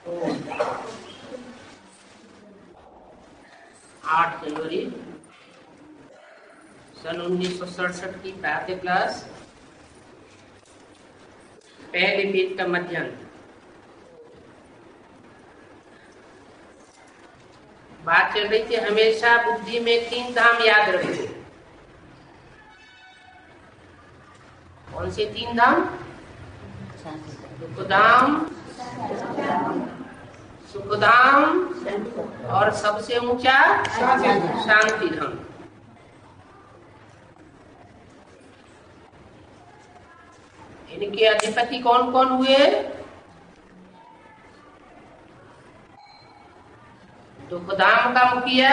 8 जनवरी सन 1967 की प्रातः क्लास, पहले पेज का मध्यांक। बात चल रही थी हमेशा बुद्धि में 3 धाम याद रखो। कौन से 3 धाम? दुखधाम, सुखधाम और सबसे ऊंचा शांति धाम। इनके अधिपति कौन कौन हुए? दुखधाम का मुखिया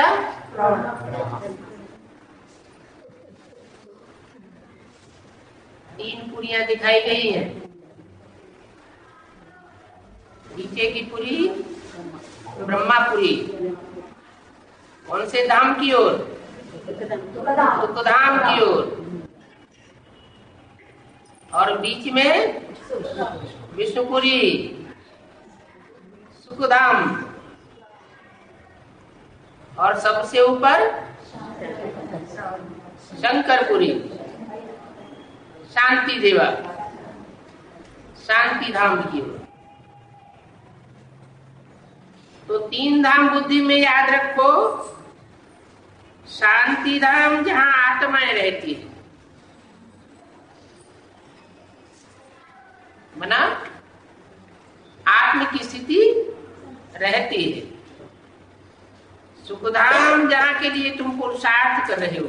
तीन पुरियां दिखाई गई हैं। नीचे की पुरी ब्रह्मापुरी। कौन से धाम की ओर? दुखधाम की ओर। और बीच में विष्णुपुरी, सुखधाम। और सबसे ऊपर शंकरपुरी, शांति देवा, शांति धाम की ओर। तो 3 धाम बुद्धि में याद रखो। शांति धाम जहां आत्माएं रहती है, मना आत्म की स्थिति रहती है। सुखधाम जहां के लिए तुम पुरुषार्थ कर रहे हो।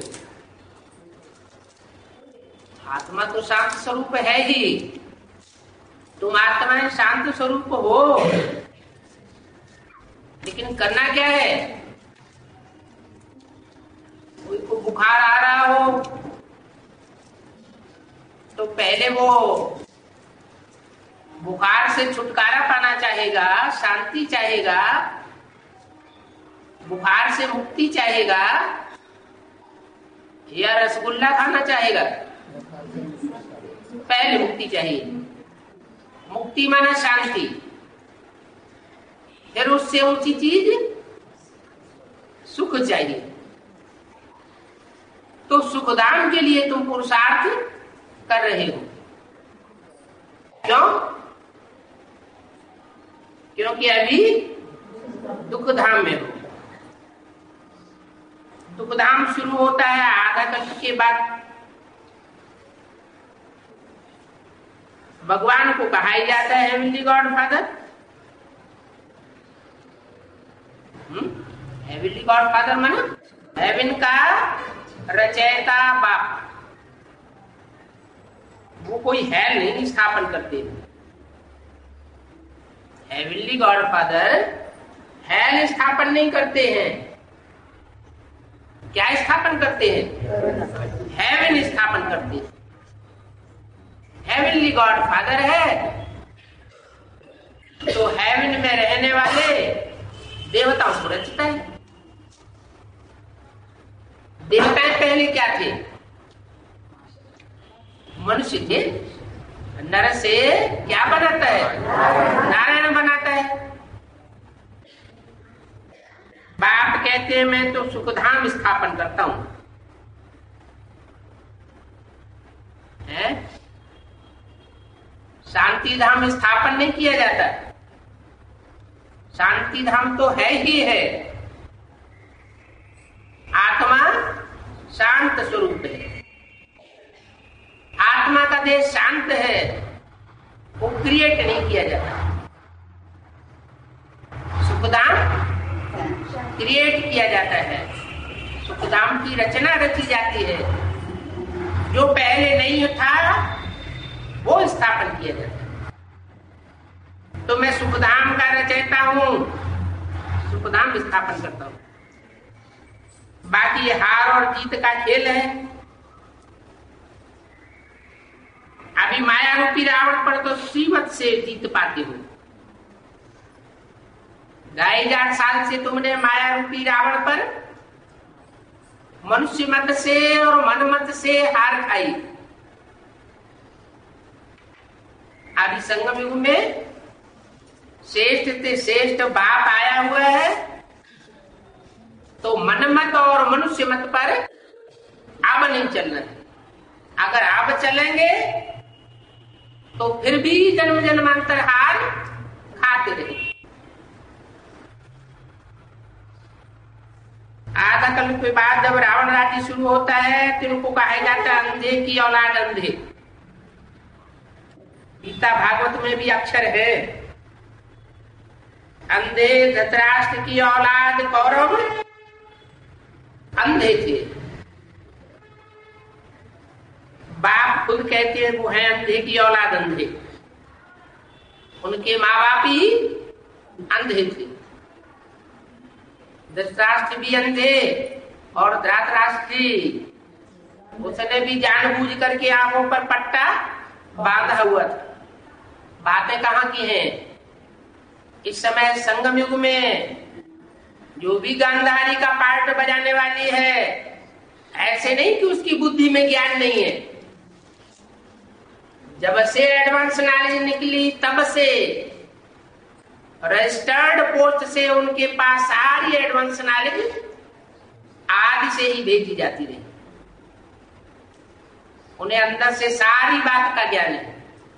आत्मा तो शांत स्वरूप है ही, तुम आत्मा शांत स्वरूप हो, लेकिन करना क्या है? कोई को बुखार आ रहा हो तो पहले वो बुखार से छुटकारा पाना चाहेगा, शांति चाहेगा, बुखार से मुक्ति चाहेगा, या रसगुल्ला खाना चाहेगा? पहले मुक्ति चाहिए। मुक्ति माना शांति। फिर उससे ऊंची चीज सुख चाहिए। तो सुखधाम के लिए तुम पुरुषार्थ कर रहे हो। क्यों? क्योंकि अभी दुखधाम में हो। दुखधाम शुरू होता है आधा कल्प के बाद। भगवान को कहा ही जाता है heavenly God father. Heavenly God father माना हेवन का रचयिता बाप। वो कोई हेल नहीं स्थापन करते। हेवनली गॉड फादर हेल स्थापन नहीं करते हैं। क्या स्थापन करते हैं? हेवन स्थापन करते हैं। हेवनली गॉड फादर है तो हेवन में रहने वाले देवताओं को रचता है। देवताएं पहले क्या थे? मनुष्य थे। नर से क्या बनाता है? नारायण बनाता है। बाप कहते हैं मैं तो सुखधाम स्थापन करता हूं। है? शांति धाम स्थापन नहीं किया जाता। शांति धाम तो है ही है। आत्मा शांत स्वरूप है। आत्मा का देह शांत है, वो क्रिएट नहीं किया जाता। सुखधाम क्रिएट किया जाता है। सुखधाम की रचना रची जाती है। जो पहले नहीं था वो स्थापन किया जाता है। तो मैं सुखधाम का रचयिता हूं, सुखधाम स्थापन करता हूं। बाकी हार और जीत का खेल है। अभी माया रूपी रावण पर तो श्रीमत से जीत पाते हो। 2500 साल से तुमने माया रूपी रावण पर मनुष्य मत से और मन मत से हार खाई। अभी संगम युग में श्रेष्ठ से श्रेष्ठ बाप आया हुआ है, तो मनमत और मनुष्य मत पर अब नहीं चलना है। अगर अब चलेंगे तो फिर भी जन्म जन्मांतर हार खाते रहे। आधा कल्प के बाद जब रावण राज्य शुरू होता है तो इनको कहा जाता है अंधे की औलाद अंधे। गीता भागवत में भी अक्षर है, अंधे धृतराष्ट्र की औलाद कौरव अंधे थे। बाप खुद कहते हैं वो है अंधे की औलाद अंधे, उनके माँ बाप ही अंधे थे। धृतराष्ट्र भी अंधे और धृतराष्ट्री उसने भी जानबूझ करके आंखों पर पट्टा बांधा हुआ था। बातें कहाँ की हैं? इस समय संगम युग में जो भी गांधारी का पार्ट बजाने वाली है, ऐसे नहीं कि उसकी बुद्धि में ज्ञान नहीं है। जब से एडवांस नॉलेज निकली तब से रजिस्टर्ड पोस्ट से उनके पास सारी एडवांस नॉलेज आदि से ही भेजी जाती रही। उन्हें अंदर से सारी बात का ज्ञान है,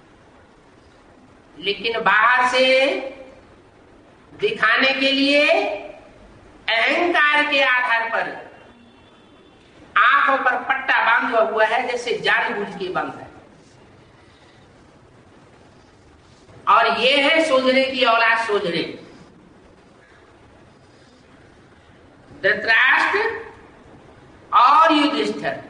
लेकिन बाहर से दिखाने के लिए अहंकार के आधार पर आंखों पर पट्टा बांधा हुआ है, जैसे जानबूझ के बांधा है। और ये है सोझरे की औलाद सोझरे। धृतराष्ट्र और युधिष्ठिर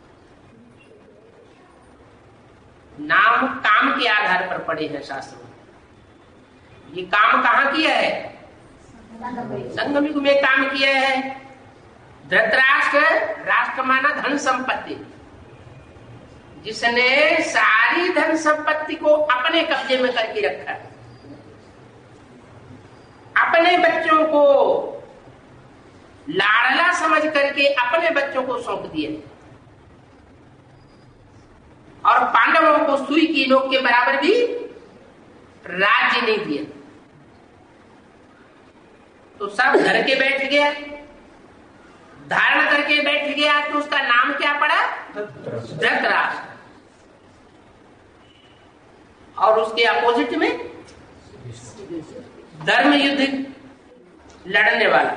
नाम काम के आधार पर पड़े हैं शास्त्रों में। ये काम कहाँ किया है? संगम युग में काम किया है। धृतराष्ट्र, राष्ट्र माना धन संपत्ति, जिसने सारी धन संपत्ति को अपने कब्जे में करके रखा, अपने बच्चों को लाडला समझ करके अपने बच्चों को सौंप दिया, और पांडवों को सुई की नोक के बराबर भी राज्य नहीं दिया। तो सब घर के बैठ गया, धारण करके बैठ गया, तो उसका नाम क्या पड़ा? धृतराष्ट्र। और उसके अपोजिट में धर्म युद्ध लड़ने वाला,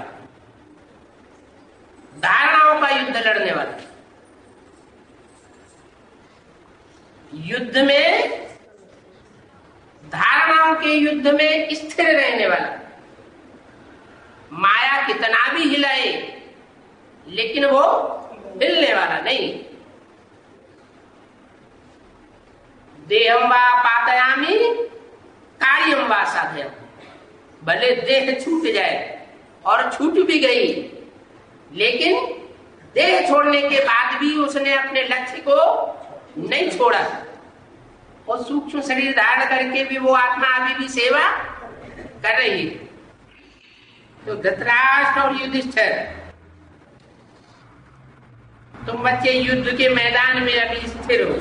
धारणाओं का युद्ध लड़ने वाला, युद्ध में धारणाओं के युद्ध में स्थिर रहने वाला। माया कितना भी हिलाए लेकिन वो हिलने वाला नहीं। देहम वा पातयामी कार्यम वा साधयामी। भले देह छूट जाए, और छूट भी गई, लेकिन देह छोड़ने के बाद भी उसने अपने लक्ष्य को नहीं छोड़ा। और सूक्ष्म शरीर धारण करके भी वो आत्मा अभी भी सेवा कर रही है। तो धृतराष्ट्र और युधिष्ठिर, तुम बच्चे युद्ध के मैदान में अभी स्थिर हो।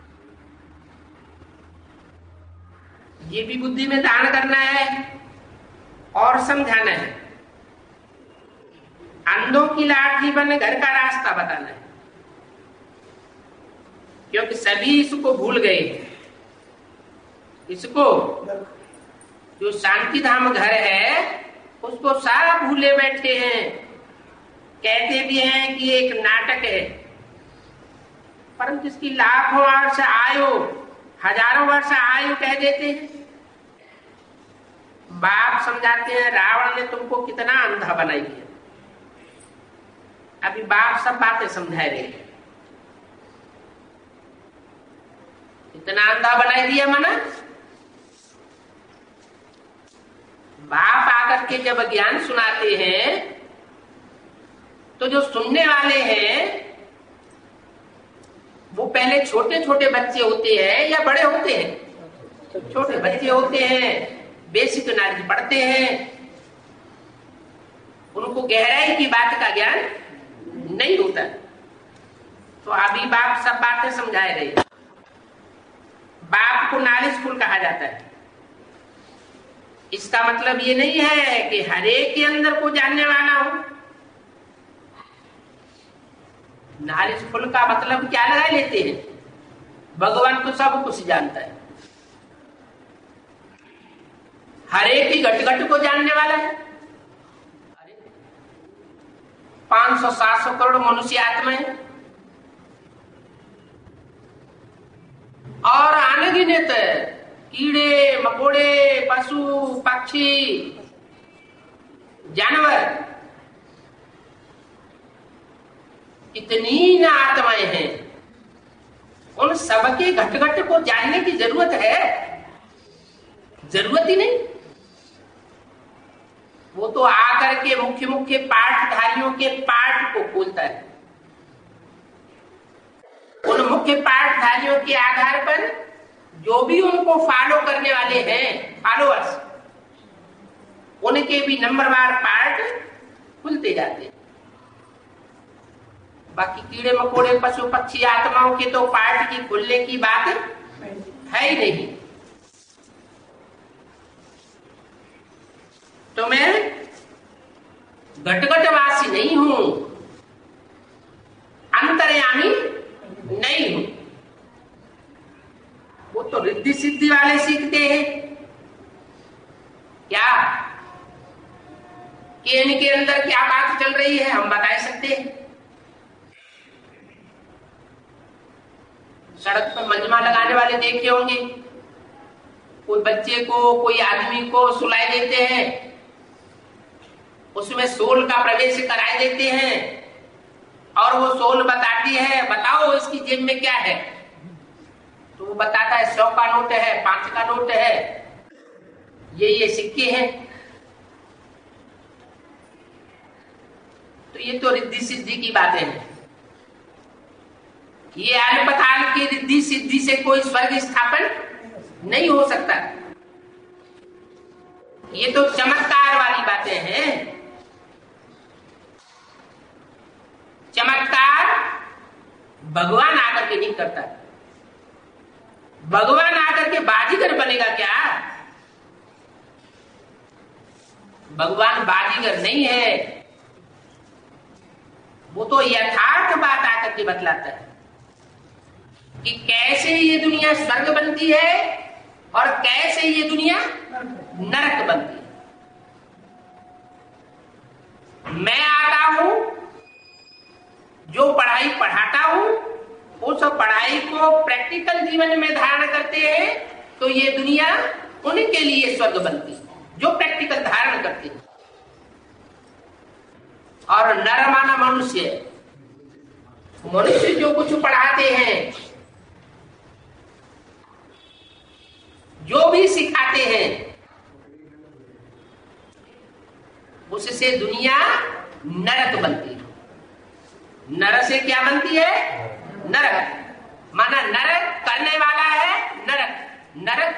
ये भी बुद्धि में धारण करना है और समझाना है। अंधों की लाठी बन घर का रास्ता बताना है, क्योंकि सभी इसको भूल गए। इसको जो शांति धाम घर है उसको सारा भूले बैठे हैं। कहते भी हैं कि एक नाटक है, परंतु इसकी लाखों वर्ष आयु, हजारों वर्ष आयु कह देते हैं। बाप समझाते हैं रावण ने तुमको कितना अंधा बनाई दिया। अभी बाप सब बातें समझा रहे हैं। इतना अंधा बनाई दिया मना, बाप आकर के जब ज्ञान सुनाते हैं तो जो सुनने वाले हैं वो पहले छोटे छोटे बच्चे होते हैं या बड़े होते हैं? छोटे बच्चे होते हैं, बेसिक नॉलेज पढ़ते हैं, उनको गहराई की बात का ज्ञान नहीं होता। तो अभी बाप सब बातें समझा रहे। बाप को नॉलेजफुल कहा जाता है। इसका मतलब ये नहीं है कि हर एक के अंदर को जानने वाला हो। नारिश फुल का मतलब क्या लगा लेते हैं? भगवान तो सब कुछ जानता है, हर एक ही घट घट को जानने वाला है। 500-700 करोड़ मनुष्य आत्माएं और अनगिनत कीड़े मकोड़े, पशु पक्षी, जानवर, इतनी आत्माएं हैं। उन सबके घट घट को जानने की जरूरत है? जरूरत ही नहीं। वो तो आकर के मुख्य मुख्य पाठधारियों के पाठ को खोलता है। उन मुख्य पाठधारियों के आधार पर जो भी उनको फॉलो करने वाले हैं, फॉलोअर्स, उनके भी नंबरवार पार्ट खुलते जाते हैं। बाकी कीड़े मकोड़े, पशु पक्षी, आत्माओं के तो पार्ट की खुलने की बात है ही नहीं। तो मैं घटघटवासी नहीं हूं, अंतर्यामी नहीं हूं। वो तो रिद्धि सिद्धि वाले सीखते हैं क्या कि इनके अंदर क्या बात चल रही है, हम बता सकते हैं। सड़क पर मजमा लगाने वाले देखे होंगे, कोई बच्चे को, कोई आदमी को सुलाई देते हैं, उसमें सोल का प्रवेश कराए देते हैं और वो सोल बताती है, बताओ इसकी जेब में क्या है। तो वो बताता है 100 का नोट है, 5 का नोट है, ये सिक्के हैं। तो ये तो रिद्धि सिद्धि की बातें हैं। ये अल्पकाल की रिद्धि सिद्धि से कोई स्वर्ग स्थापन नहीं हो सकता। ये तो चमत्कार वाली बातें हैं। चमत्कार भगवान आकर के नहीं करता। भगवान आकर के बाजीगर बनेगा क्या? भगवान बाजीगर नहीं है। वो तो यथार्थ बात आकर के बतलाता है कि कैसे ये दुनिया स्वर्ग बनती है और कैसे ये दुनिया नरक बनती है। मैं आता हूं, जो पढ़ाई पढ़ाता हूं, उस पढ़ाई को प्रैक्टिकल जीवन में धारण करते हैं तो ये दुनिया उनके लिए स्वर्ग बनती है, जो प्रैक्टिकल धारण करते हैं। और नर माना मनुष्य, मनुष्य जो कुछ पढ़ाते हैं, जो भी सिखाते हैं, उससे दुनिया नरक बनती है। नर से क्या बनती है? नरक। माना नरक करने वाला है नरक। नरक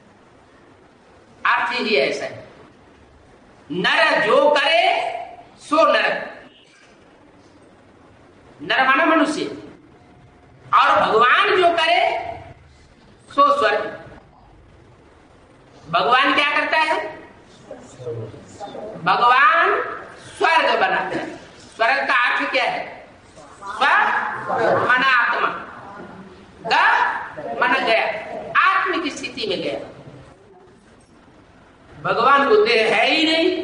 अर्थ ही ऐसा है, नर जो करे सो नरक। नर माना मनुष्य, और भगवान जो करे सो स्वर्ग। भगवान क्या करता है? भगवान स्वर्ग बनाता है। स्वर्ग का अर्थ क्या है? स्वर्ग माना आत्मा, ग माना गया, आत्मिक स्थिति में गया। भगवान को देह है ही नहीं।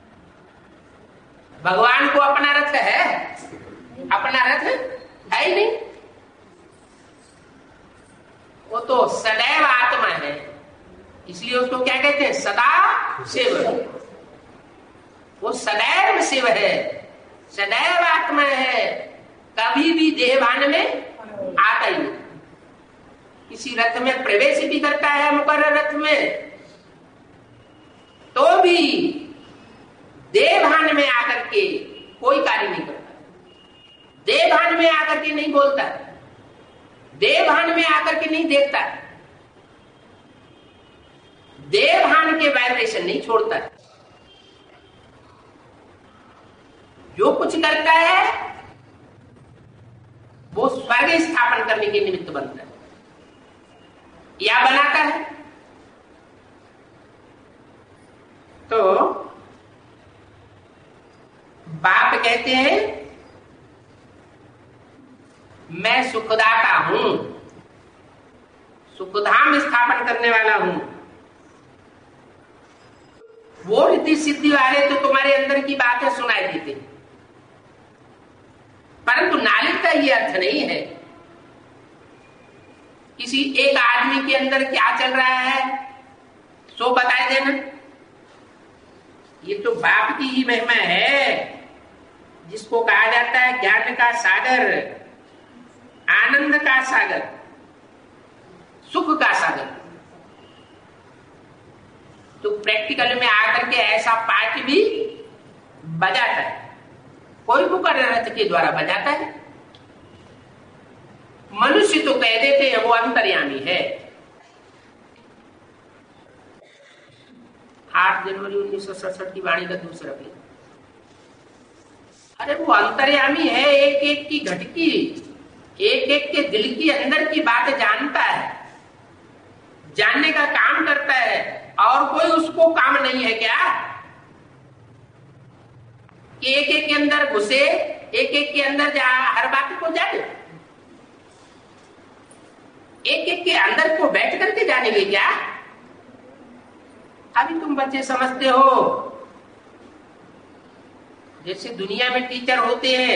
भगवान को अपना रथ है? अपना रथ है ही नहीं। वो तो सदैव आत्मा है, इसलिए उसको क्या कहते हैं? सदा शिव। वो सदैव शिव है, सदैव आत्मा है, कभी भी देहभान में आता ही नहीं। किसी रथ में प्रवेश भी करता है मुकर्रर रथ में, तो भी देहभान में आकर के कोई कार्य नहीं करता। देहभान में आकर के नहीं बोलता, देहभान में आकर के नहीं देखता, देहभान के वाइब्रेशन नहीं छोड़ता। जो कुछ करता है वो स्वर्ग स्थापन करने के निमित्त बनता है या बनाता है। तो बाप कहते हैं मैं सुखदाता हूं, सुखधाम स्थापन करने वाला हूं। वो रिद्धि सिद्धि वाले तो तुम्हारे अंदर की बातें सुनाई देते, परंतु नालिक का ये अर्थ नहीं है। किसी एक आदमी के अंदर क्या चल रहा है सो बताए देना। ये तो बाप की ही महिमा है, जिसको कहा जाता है ज्ञान का सागर, आनंद का सागर, सुख का सागर। तो प्रैक्टिकल में आकर के ऐसा पार्ट भी बजाता है, कोई मुकर्रर रथ के द्वारा बजाता है। मनुष्य तो कह देते हैं वो अंतर्यामी है। 8 जनवरी 1967 की वाणी का दूसरा पेज। अरे वो अंतर्यामी है, एक एक की घटकी, एक एक के दिल की अंदर की बात जानता है, जानने का काम करता है। और कोई उसको काम नहीं है क्या कि एक एक के अंदर घुसे, एक एक के अंदर जा हर बात को जाने, एक एक के अंदर को बैठ करके जानेंगे क्या? अभी तुम बच्चे समझते हो जैसे दुनिया में टीचर होते हैं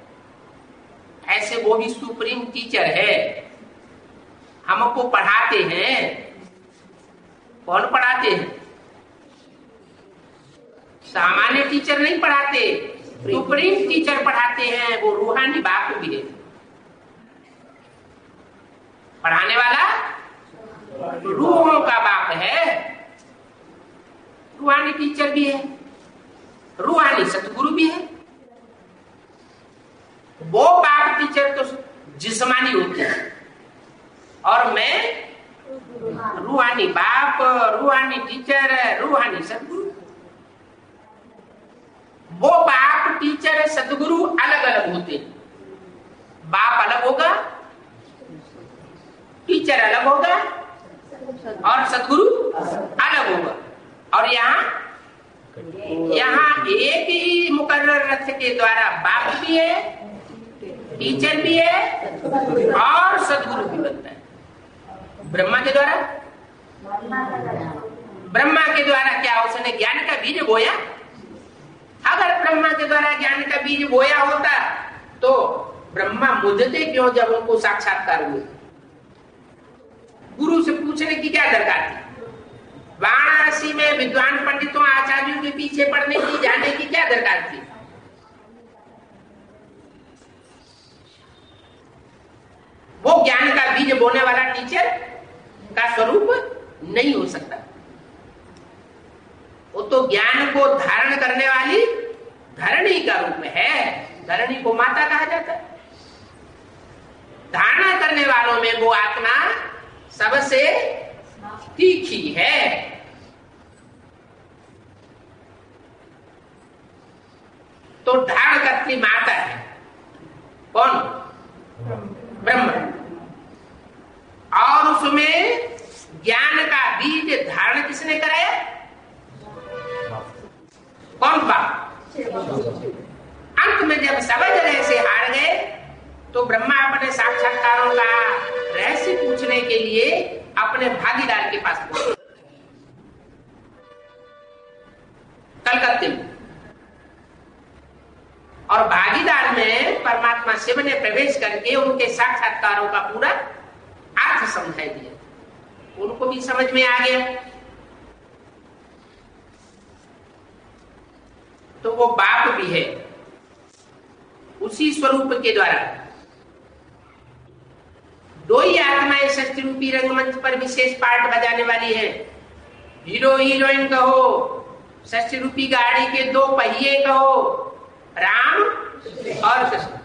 ऐसे वो भी सुप्रीम टीचर है, हमको पढ़ाते हैं। कौन पढ़ाते हैं? सामान्य टीचर नहीं पढ़ाते, सुप्रीम टीचर पढ़ाते हैं। वो रूहानी बाप भी है, पढ़ाने वाला रूहों का बाप है, रूहानी टीचर भी है, रूहानी सतगुरु भी है। वो बाप टीचर तो जिस्मानी होते हैं और मैं रूहानी बाप, रूहानी टीचर, रूहानी सतगुरु। वो बाप टीचर सतगुरु अलग अलग होते हैं। बाप अलग होगा, टीचर अलग होगा और सतगुरु अलग होगा। और यहाँ एक ही मुकर्रर रथ के द्वारा बाप भी है, टीचर भी है और सतगुरु भी बनता है। ब्रह्मा के द्वारा, ब्रह्मा के द्वारा क्या उसने ज्ञान का बीज बोया? अगर ब्रह्मा के द्वारा ज्ञान का बीज बोया होता तो ब्रह्मा मुझते क्यों जब उनको साक्षात्कार हुए? गुरु से पूछने की क्या दरकार थी? वाराणसी में विद्वान पंडितों आचार्यों के पीछे पढ़ने की, जाने की क्या दरकार थी? वो ज्ञान का बीज बोने वाला टीचर का स्वरूप नहीं हो सकता। वो तो ज्ञान को धारण करने वाली धरणी का रूप में है। धरणी को माता कहा जाता है। धारणा करने वालों में वो आत्मा सबसे तीखी है। तो धारण करती माता है कौन? ब्रह्म। और उसमें ज्ञान का बीज धारण किसने कराया? कौन बाप? अंत में जब सब जगह से हार गए तो ब्रह्मा अपने साक्षात्कारों का रहस्य पूछने के लिए अपने भागीदार के पास पहुंचे कलकत्ते में। और भागीदार में परमात्मा शिव ने प्रवेश करके उनके साक्षात्कारों का पूरा अर्थ समझाई दिया। उनको भी समझ में आ गया। तो वो बाप भी है, उसी स्वरूप के द्वारा दो ही आत्माएं षष्ठी रूपी रंगमंच पर विशेष पार्ट बजाने वाली है। हीरो हीरोइन कहो, षष्ठी रूपी गाड़ी के दो पहिए कहो, राम और कृष्ण।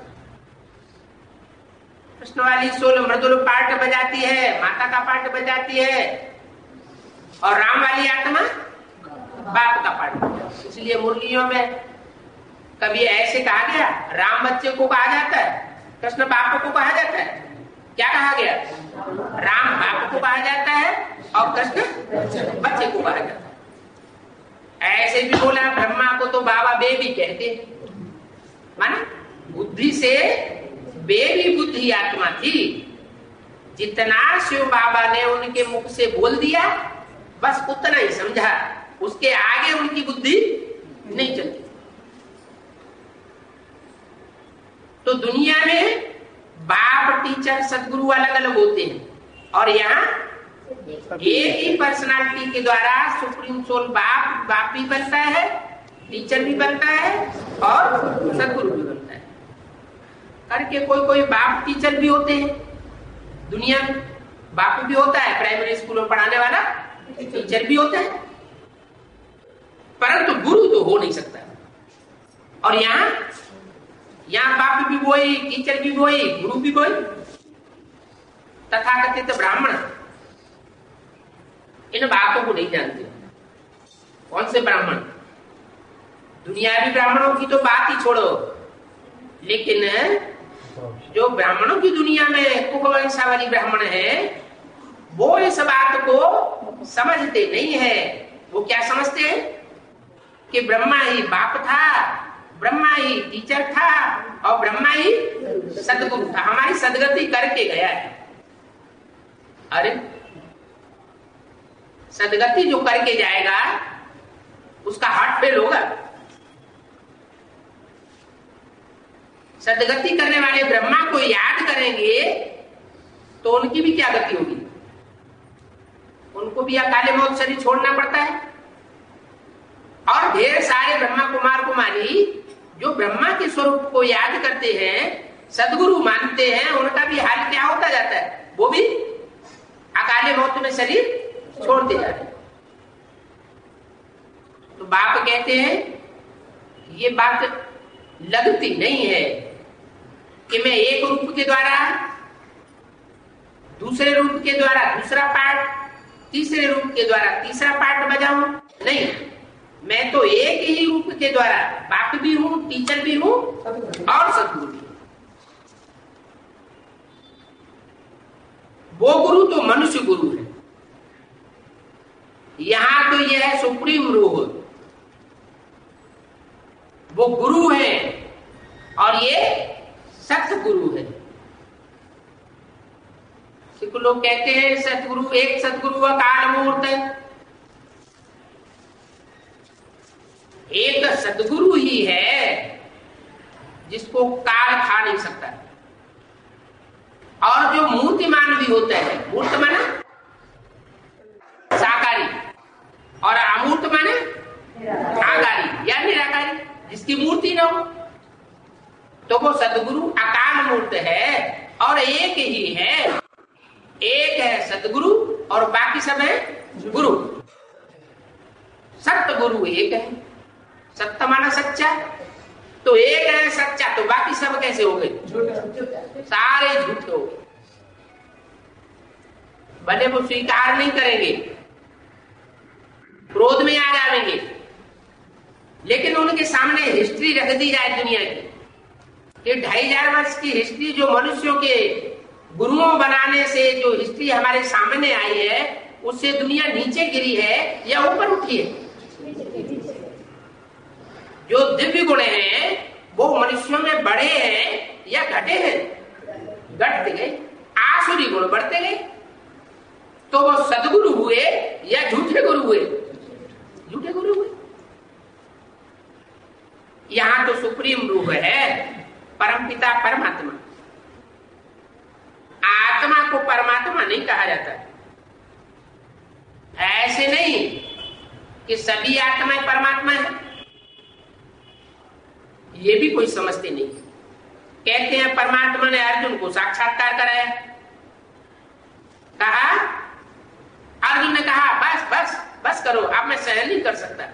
कृष्ण वाली सोल मृदुल पार्ट बजाती है, माता का पार्ट बजाती है, और राम वाली आत्मा बाप का पार्ट। इसलिए मुरलियों में कभी ऐसे कहा गया, राम बच्चे को कहा जाता है, कृष्ण बाप को कहा जाता है। क्या कहा गया? राम बाप को कहा जाता है और कृष्ण बच्चे को कहा जाता है। वैसे भी बोला ब्रह्मा को तो बाबा बेबी कहते हैं, माना बुद्धि से बेबी बुद्धि आत्मा थी। जितना शिव बाबा ने उनके मुख से बोल दिया बस उतना ही समझा, उसके आगे उनकी बुद्धि नहीं चलती। तो दुनिया में बाप टीचर सदगुरु अलग अलग होते हैं, और यहाँ एक ही पर्सनालिटी के द्वारा सुप्रीम सोल बाप भी बनता है, टीचर भी बनता है और सदगुरु भी बनता है। करके कोई बाप टीचर भी होते हैं दुनिया में, बाप भी होता है, प्राइमरी स्कूल में पढ़ाने वाला टीचर भी होता है, परंतु गुरु तो हो नहीं सकता। और यहाँ बाप भी वही, टीचर भी वही, गुरु भी वही। तथाकथित ब्राह्मण इन बातों को नहीं जानते। कौन से ब्राह्मण? दुनियावी ब्राह्मणों की तो बात ही छोड़ो, लेकिन जो ब्राह्मणों की दुनिया में कुलवंशावली ब्राह्मण है वो इस बात को समझते नहीं है। वो क्या समझते हैं कि ब्रह्मा ही बाप था, ब्रह्मा ही टीचर था और ब्रह्मा ही सदगुरु था, हमारी सदगति करके गया है। अरे सदगति जो करके जाएगा उसका हार्ट फेल होगा। सदगति करने वाले ब्रह्मा को याद करेंगे तो उनकी भी क्या गति होगी? उनको भी अकाले मौत शरीर छोड़ना पड़ता है। और ढेर सारे ब्रह्मा कुमार कुमारी जो ब्रह्मा के स्वरूप को याद करते हैं, सदगुरु मानते हैं, उनका भी हाल क्या होता जाता है? वो भी अकाले मौत में शरीर छोड़ते जाते हैं। तो बाप कहते हैं ये बात लगती नहीं है कि मैं एक रूप के द्वारा, दूसरे रूप के द्वारा दूसरा पार्ट, तीसरे रूप के द्वारा तीसरा पार्ट बजाऊं। नहीं, मैं तो एक ही रूप के द्वारा बाप भी हूं, टीचर भी हूं और सदगुरु भी। वो गुरु तो मनुष्य गुरु है, यहां तो यह है सुप्रीम रूह, वो गुरु है और ये सतगुरु है। सिख लोग कहते हैं सतगुरु, एक सतगुरु व काल मूर्त है। एक सतगुरु ही है जिसको काल खा नहीं सकता। और जो मूर्तिमान भी होता है, मूर्त माना साकारी और अमूर्त माने आकारी या निराकारी, जिसकी मूर्ति न हो, तो वो सदगुरु अकाल मूर्त है और एक ही है। एक है सदगुरु और बाकी सब है गुरु। सत्य गुरु एक है, सत्य माना सच्चा, तो एक है सच्चा, तो बाकी सब कैसे हो गए? सारे झूठे हो गए। भले वो स्वीकार नहीं करेंगे, क्रोध में आ जाएंगे, लेकिन उनके सामने हिस्ट्री रख दी जाए दुनिया की, कि 2500 वर्ष की हिस्ट्री जो मनुष्यों के गुरुओं बनाने से जो हिस्ट्री हमारे सामने आई है, उससे दुनिया नीचे गिरी है या ऊपर उठी है? जो दिव्य गुण हैं वो मनुष्यों में बढ़े हैं या घटे हैं? घटते गए। आसुरी गुण बढ़ते गए। तो वो सदगुरु हुए या झूठे गुरु हुए? झूठे गुरु हुए। यहां तो सुप्रीम रूह है, परमपिता परमात्मा। आत्मा को परमात्मा नहीं कहा जाता। ऐसे नहीं कि सभी आत्माएं परमात्मा है, ये भी कोई समझते नहीं। कहते हैं परमात्मा ने अर्जुन को साक्षात्कार कराया, कहा, अर्जुन ने कहा बस बस बस करो, अब मैं सहन नहीं कर सकता,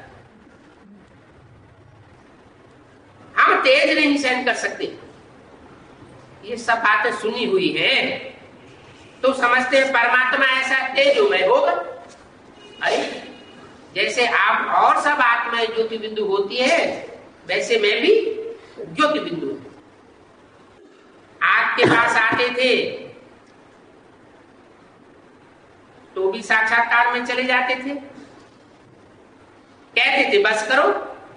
हम तेज नहीं सहन कर सकते। ये सब बातें सुनी हुई है तो समझते हैं परमात्मा ऐसा तेजोमय होगा। अरे जैसे आप और सब आत्माएं ज्योति बिंदु होती है, वैसे मैं भी ज्योति बिंदु हूं। आपके पास आते थे तो भी साक्षात्कार में चले जाते थे। कहते थे बस करो,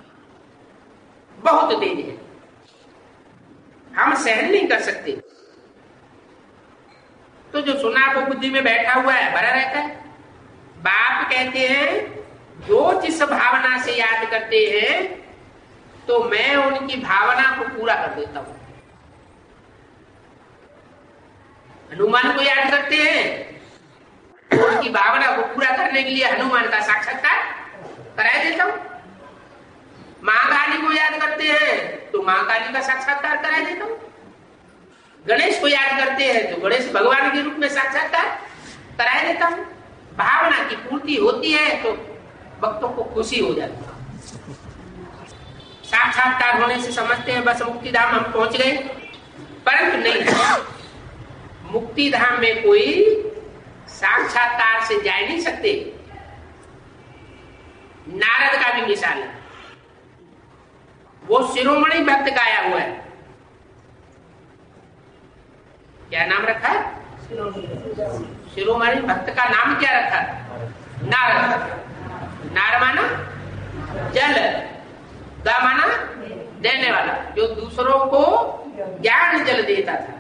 बहुत तेज है, हम सहन नहीं कर सकते। तो जो सुना वो बुद्धि में बैठा हुआ है भरा रहता है। बाप कहते हैं जो जिस भावना से याद करते हैं तो मैं उनकी भावना को पूरा कर देता हूं। हनुमान को याद करते हैं तो उनकी भावना को पूरा करने के लिए हनुमान का साक्षात्कार करा देता हूं। मां काली को याद करते हैं तो मां काली का साक्षात्कार करा देता हूं। गणेश को याद करते हैं तो गणेश भगवान के रूप में साक्षात्कार करा देता हूं। भावना की पूर्ति होती है तो भक्तों को खुशी हो जाती है। साक्षात्कार होने से समझते हैं बस मुक्ति धाम हम पहुंच गए, परंतु नहीं, मुक्ति धाम में कोई साक्षात्कार से जा नहीं सकते। नारद का भी मिसाल है, वो शिरोमणि भक्त का आया हुआ है। क्या नाम रखा है? शिरोमणि भक्त का नाम क्या रखा? नारद। नार माना जल, गा माना देने वाला, जो दूसरों को ज्ञान जल देता था।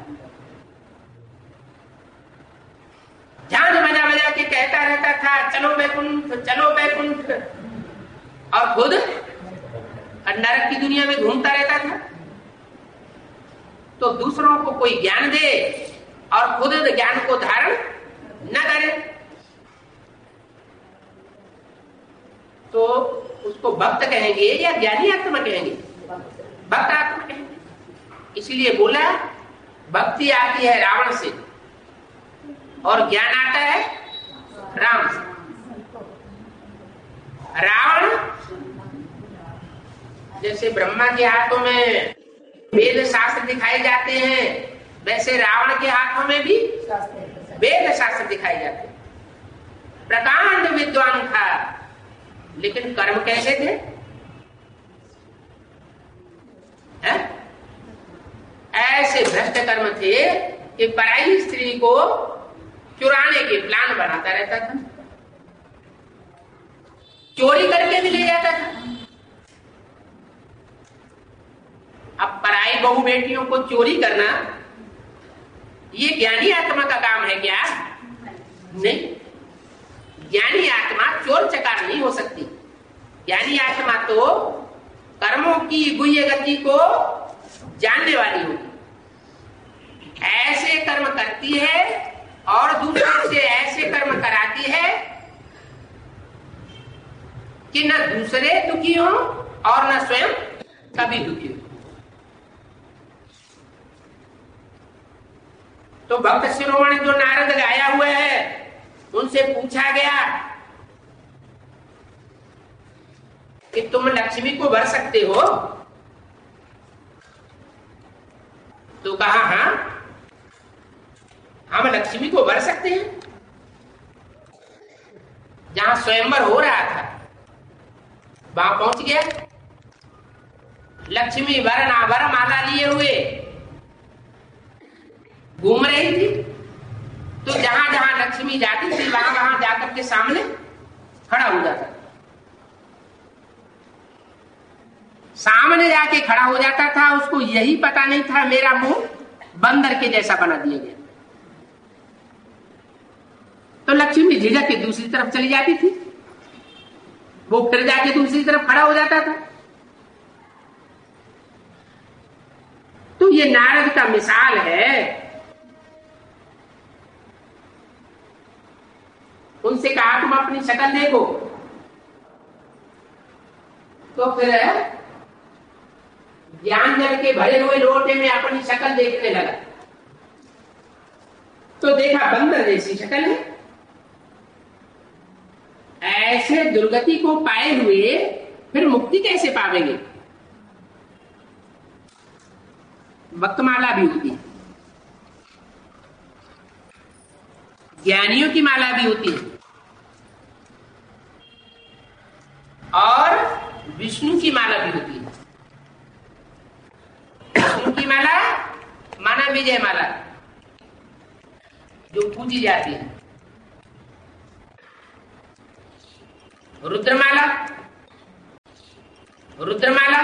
झांझ बजा बजा के कहता रहता था चलो बैकुंठ, चलो बैकुंठ, और खुद नरक की दुनिया में घूमता रहता था। तो दूसरों को कोई ज्ञान दे और खुद ज्ञान को धारण न करे तो उसको भक्त कहेंगे या ज्ञानी आत्मा कहेंगे? भक्त आत्मा कहेंगे। इसलिए बोला भक्ति आती है रावण से और ज्ञान आता है राम से। रावण जैसे ब्रह्मा के हाथों में वेद शास्त्र दिखाए जाते हैं, वैसे रावण के हाथों में भी वेद शास्त्र दिखाए जाते हैं। प्रकांड विद्वान था, लेकिन कर्म कैसे थे? है? ऐसे भ्रष्ट कर्म थे कि पराई स्त्री को चुराने के प्लान बनाता रहता था, चोरी करके भी ले जाता था। अब पराई बहू बेटियों को चोरी करना ये ज्ञानी आत्मा का काम है क्या? नहीं, ज्ञानी आत्मा चोर चकार नहीं हो सकती। ज्ञानी आत्मा तो कर्मों की गुह्य गति को जानने वाली होगी। ऐसे कर्म करती है और दूसरों से ऐसे कर्म कराती है कि न दूसरे दुखी हो और न स्वयं कभी दुखी हो। तो भक्त शिरोमणि जो नारद गाया हुआ है उनसे पूछा गया कि तुम लक्ष्मी को भर सकते हो? तो कहा हाँ, हम लक्ष्मी को भर सकते हैं। जहां स्वयंवर हो रहा था वहां पहुंच गया। लक्ष्मी वरना वर माला लिए हुए घूम रही थी, तो जहां जहां लक्ष्मी जाती थी वहां वहां जाकर के सामने खड़ा हो जाता था। सामने जाके खड़ा हो जाता था, उसको यही पता नहीं था मेरा मुंह बंदर के जैसा बना दिया गया। तो लक्ष्मी झिझक के दूसरी तरफ चली जाती थी, वो फिर जाके दूसरी तरफ खड़ा हो जाता था। तो ये नारद का मिसाल है। उनसे कहा तुम अपनी शक्ल देखो, तो फिर ज्ञान जल के भरे हुए लोटे में अपनी शक्ल देखने लगा, तो देखा बंदर जैसी शक्ल है। ऐसे दुर्गति को पाए हुए फिर मुक्ति कैसे पावेंगे? भक्तमाला भी होती है, ज्ञानियों की माला भी होती है, और विष्णु की माला भी होती है। विष्णु की माला माना विजय माला, जो पूजी जाती है। रुद्रमाला रुद्रमाला,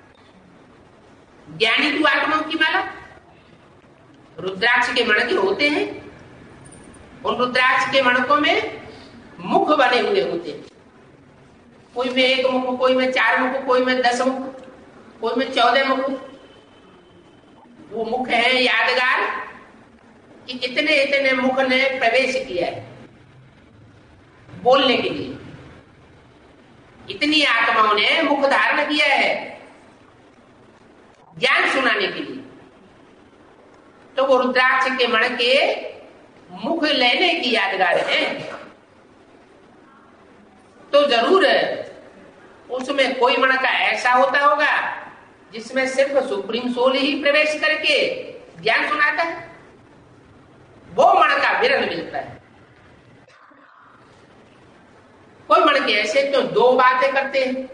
ज्ञानी की आत्माओं की माला। रुद्राक्ष के मणके होते हैं, उन रुद्राक्ष के मणकों में मुख बने हुए होते हैं, कोई में 1 मुख, कोई में 4 मुख, कोई में 10 मुख, कोई में 14 मुख। वो मुख है यादगार कि इतने इतने मुख ने प्रवेश किया है बोलने के लिए, इतनी आत्माओं ने मुख धारण किया है ज्ञान सुनाने के लिए। तो वो रुद्राक्ष के मणके मुख लेने की यादगार है। तो जरूर उसमें कोई मणका ऐसा होता होगा जिसमें सिर्फ सुप्रीम सोल ही प्रवेश करके ज्ञान सुनाता है, वो मणका विरल मिलता है। कोई मणके ऐसे तो 2 बातें करते हैं,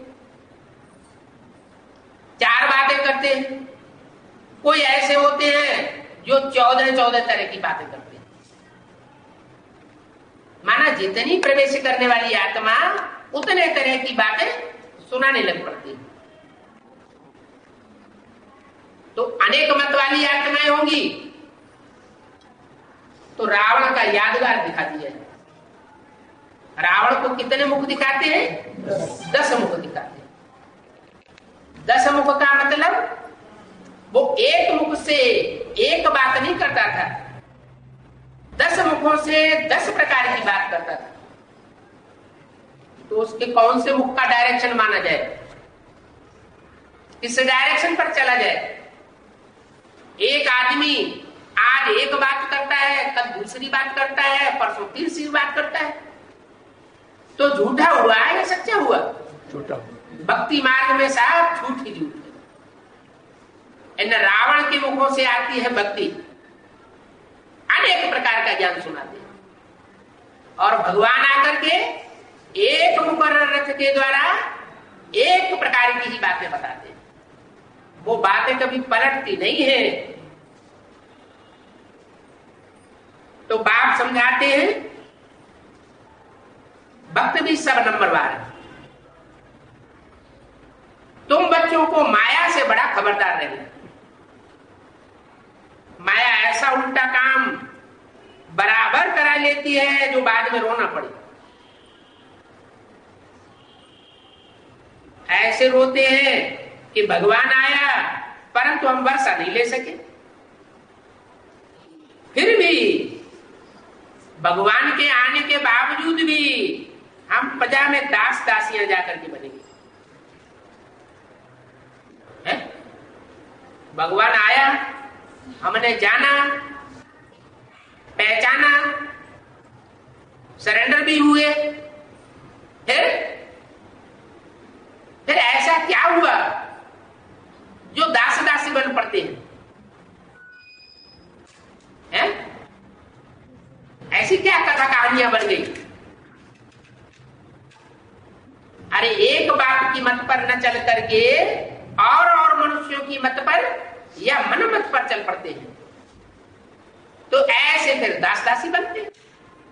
4 बातें करते हैं, कोई ऐसे होते हैं जो 14 तरह की बातें करते हैं। माना जितनी प्रवेश करने वाली आत्मा उतने तरह की बातें सुनाने लग पड़ती है। तो अनेक मत वाली आत्माएं होंगी तो रावण का यादगार दिखा दिया है। रावण को कितने मुख दिखाते हैं? 10 मुख दिखाते हैं। 10 मुख का मतलब वो एक मुख से एक बात नहीं करता था, 10 मुखों से 10 प्रकार की बात करता था। तो उसके कौन से मुख का डायरेक्शन माना जाए, किस डायरेक्शन पर चला जाए? एक आदमी आज एक बात करता है, कल दूसरी बात करता है, परसों तीसरी बात करता है, तो झूठा हुआ या सच्चा हुआ? झूठा। भक्ति मार्ग में साफ झूठ ही झूठ है। इन रावण के मुखों से आती है भक्ति, अनेक प्रकार का ज्ञान सुनाते हैं, और भगवान आकर के एक मुकर्रर रथ के द्वारा एक प्रकार की ही बातें बताते हैं। वो बातें कभी पलटती नहीं है। तो बाप समझाते हैं भक्त भी सब नंबरवार है। तुम बच्चों को माया से बड़ा खबरदार रहना। माया ऐसा उल्टा काम बराबर करा लेती है जो बाद में रोना पड़े। ऐसे रोते हैं कि भगवान आया परंतु हम वर्षा नहीं ले सके। फिर भी भगवान के आने के बावजूद भी हम प्रजा में दास दासियां जाकर के बनेंगे। भगवान आया, हमने जाना, पहचाना, सरेंडर भी हुए, फिर ऐसा क्या हुआ जो दास दासी बन पड़ते हैं? ऐसी क्या कथा कहानियां बन गई? अरे एक बाप की मत पर न चल करके और मनुष्यों की मत पर या मन मत पर चल पड़ते हैं, तो ऐसे फिर दास दासी बनते हैं।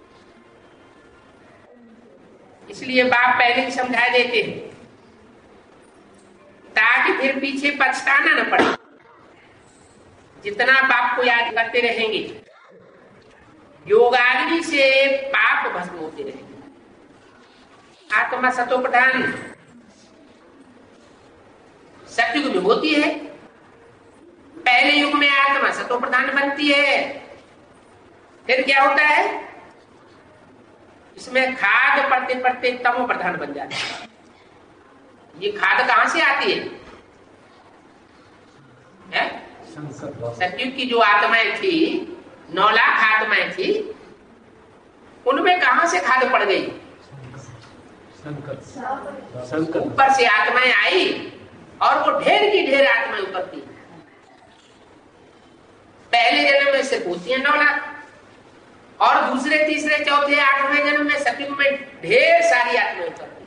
इसलिए बाप पहले ही समझा देते हैं ताकि फिर पीछे पछताना न पड़े। जितना बाप को याद करते रहेंगे योगाग्नि से पाप भस्म होते रहेंगे। आत्मा सतो प्रधान सतयुग में होती है। पहले युग में आत्मा सतो प्रधान बनती है, फिर क्या होता है? इसमें खाद पड़ते पड़ते तमो प्रधान बन जाती है। ये खाद कहां से आती है? सतयुग की जो आत्माएं थी, 9 लाख आत्माएं थी, उनमें कहां से खाद पड़ गई? ऊपर से आत्माएं आई और वो ढेर की ढेर आत्माएं ऊपर थी। पहले जन्म में सिर्फ होती है 9 लाख, और दूसरे तीसरे चौथे 8वें जन्म में सतयुग में ढेर सारी आत्माएं उतरती।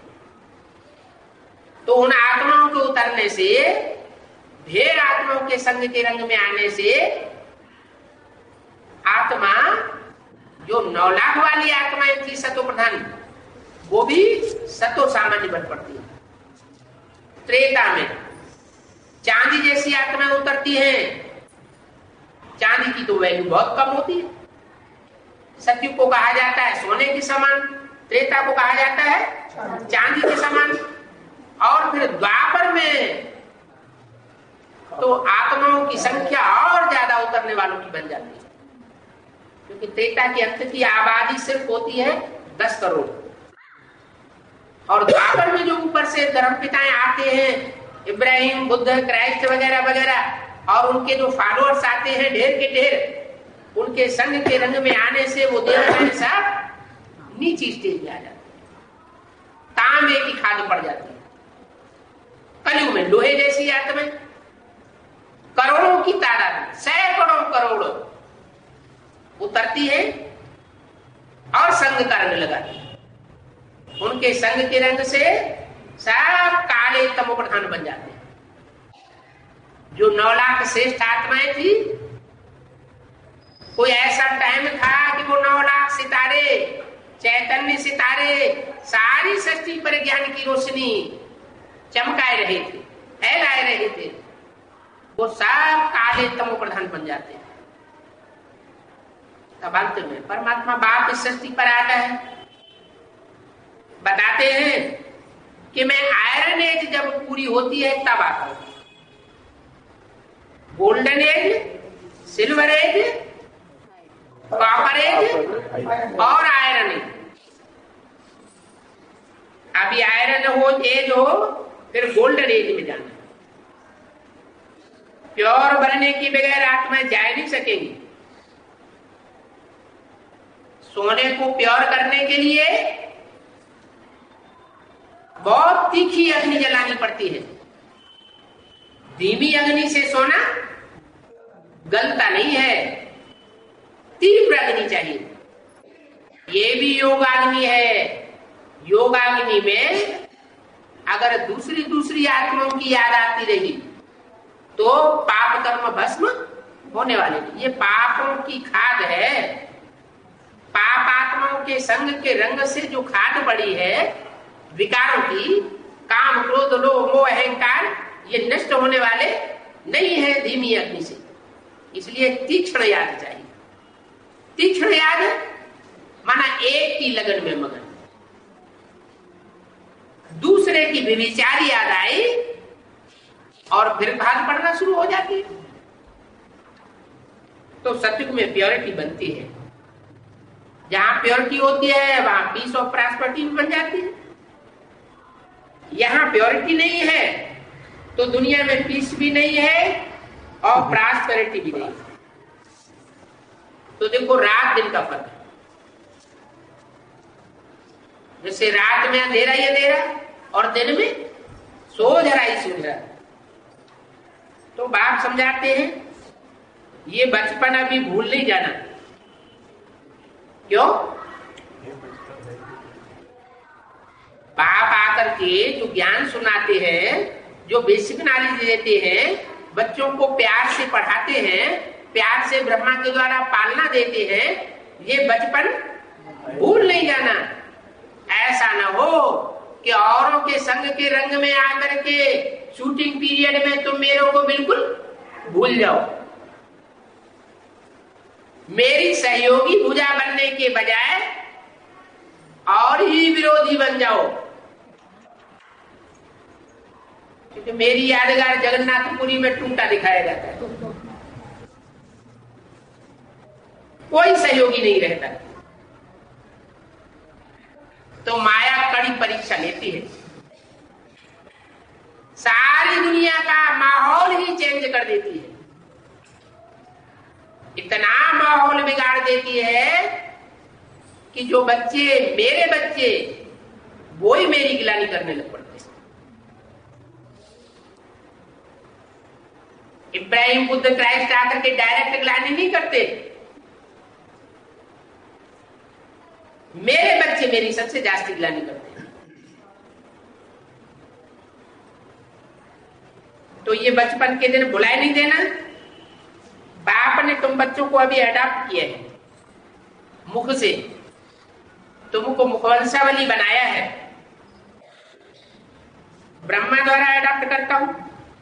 तो उन आत्माओं के उतरने से, ढेर आत्माओं के संग के रंग में आने से आत्मा जो 9 लाख वाली आत्माएं थी सतो प्रधान, वो भी सतो सामान्य बन पड़ती है। त्रेता में चांदी जैसी आत्माएं उतरती हैं। चांदी की तो वैल्यू बहुत कम होती है। सतयुग को कहा जाता है सोने के समान, त्रेता को कहा जाता है चांदी के समान, और फिर द्वापर में तो आत्माओं की संख्या और ज्यादा उतरने वालों की बन जाती है, क्योंकि त्रेता के अंत की आबादी सिर्फ होती है 10 करोड़, और द्वापर में जो ऊपर से धर्मपिताएं आते हैं, इब्राहिम, बुद्ध, क्राइस्ट वगैरह वगैरह, और उनके जो फॉलोअर्स आते हैं ढेर के ढेर, उनके संग के रंग में आने से वो देवताएं सब नीची स्टेज में आ जाते हैं, तांबे की खाद पड़ जाती है। कलयुग में लोहे जैसी आत्मा करोड़ों की तादाद में, सैकड़ों करोड़ों उतरती है और संग का रंग लगाती है। उनके संग के रंग से सब काले तमो प्रधान बन जाते हैं। जो 9 लाख श्रेष्ठ आत्माएं थी, कोई ऐसा टाइम था कि वो 9 लाख सितारे, चैतन्य सितारे, सारी सृष्टि पर ज्ञान की रोशनी चमकाए रहे थे, फैलाए रहे थे, वो सब काले तमो प्रधान बन जाते हैं। तब अंत में परमात्मा बाप इस सृष्टि पर आता है, बताते हैं कि मैं आयरन एज जब पूरी होती है तब आता हूं, golden age, silver age, copper age और आयरन एज। अभी आयरन हो एज हो, फिर गोल्डन एज में जाना। प्योर बनने के बगैर आत्माएं जा नहीं सकेंगी। सोने को प्योर करने के लिए बहुत तीखी अग्नि जलानी पड़ती है। धीमी अग्नि से सोना गलता नहीं है, तीव्र अग्नि चाहिए। ये भी योगाग्नि है। योगाग्नि में अगर दूसरी आत्माओं की याद आती रही तो पाप कर्म भस्म होने वाले नहीं। ये पापों की खाद है। पाप आत्माओं के संग के रंग से जो खाद पड़ी है विकारों की, काम, क्रोध, लोभ, मोह, अहंकार, ये नष्ट होने वाले नहीं है धीमी अग्नि से। इसलिए तीक्ष्ण याद चाहिए। तीक्ष्ण याद माना एक की लगन में मगन। दूसरे की विचार याद आई और फिर भाग पड़ना शुरू हो जाती है। तो सत्युग में प्योरिटी बनती है। जहां प्योरिटी होती है वहां पीस ऑफ प्रॉस्पेरिटी बन जाती है। यहां प्योरिटी नहीं है तो दुनिया में पीस भी नहीं है और प्रॉस्पेरिटी भी नहीं है। तो देखो रात दिन का फर्क है। जैसे रात में अंधेरा ही अंधेरा और दिन में सोझरा ही सोझरा। तो बाप समझाते हैं ये बचपन अभी भूल नहीं जाना। क्यों? बाप आकर के जो ज्ञान सुनाते हैं, जो बेसिक नॉलेज देते हैं, बच्चों को प्यार से पढ़ाते हैं, प्यार से ब्रह्मा के द्वारा पालना देते हैं, ये बचपन भूल नहीं जाना। ऐसा न हो कि औरों के संग के रंग में आकर के शूटिंग पीरियड में तुम मेरे को बिल्कुल भूल जाओ। मेरी सहयोगी भुजा बनने के बजाय और ही विरोधी बन जाओ। क्योंकि मेरी यादगार जगन्नाथपुरी में टूटा दिखाया जाता है, कोई सहयोगी नहीं रहता। तो माया कड़ी परीक्षा लेती है, सारी दुनिया का माहौल ही चेंज कर देती है। इतना माहौल बिगाड़ देती है कि जो बच्चे मेरे बच्चे वो ही मेरी गिलानी करने लग पड़ते। इब्राहिम, बुद्ध, क्राइस्ट आकर के डायरेक्ट गिलानी नहीं करते। मेरे बच्चे मेरी सबसे जास्ती गिलानी करते हैं। तो ये बचपन के दिन भुलाए नहीं देना। बाप ने तुम बच्चों को अभी अडॉप्ट किया है, मुख से तुमको मुखवंशावली बनाया है। ब्रह्मा द्वारा अडॉप्ट करता हूं,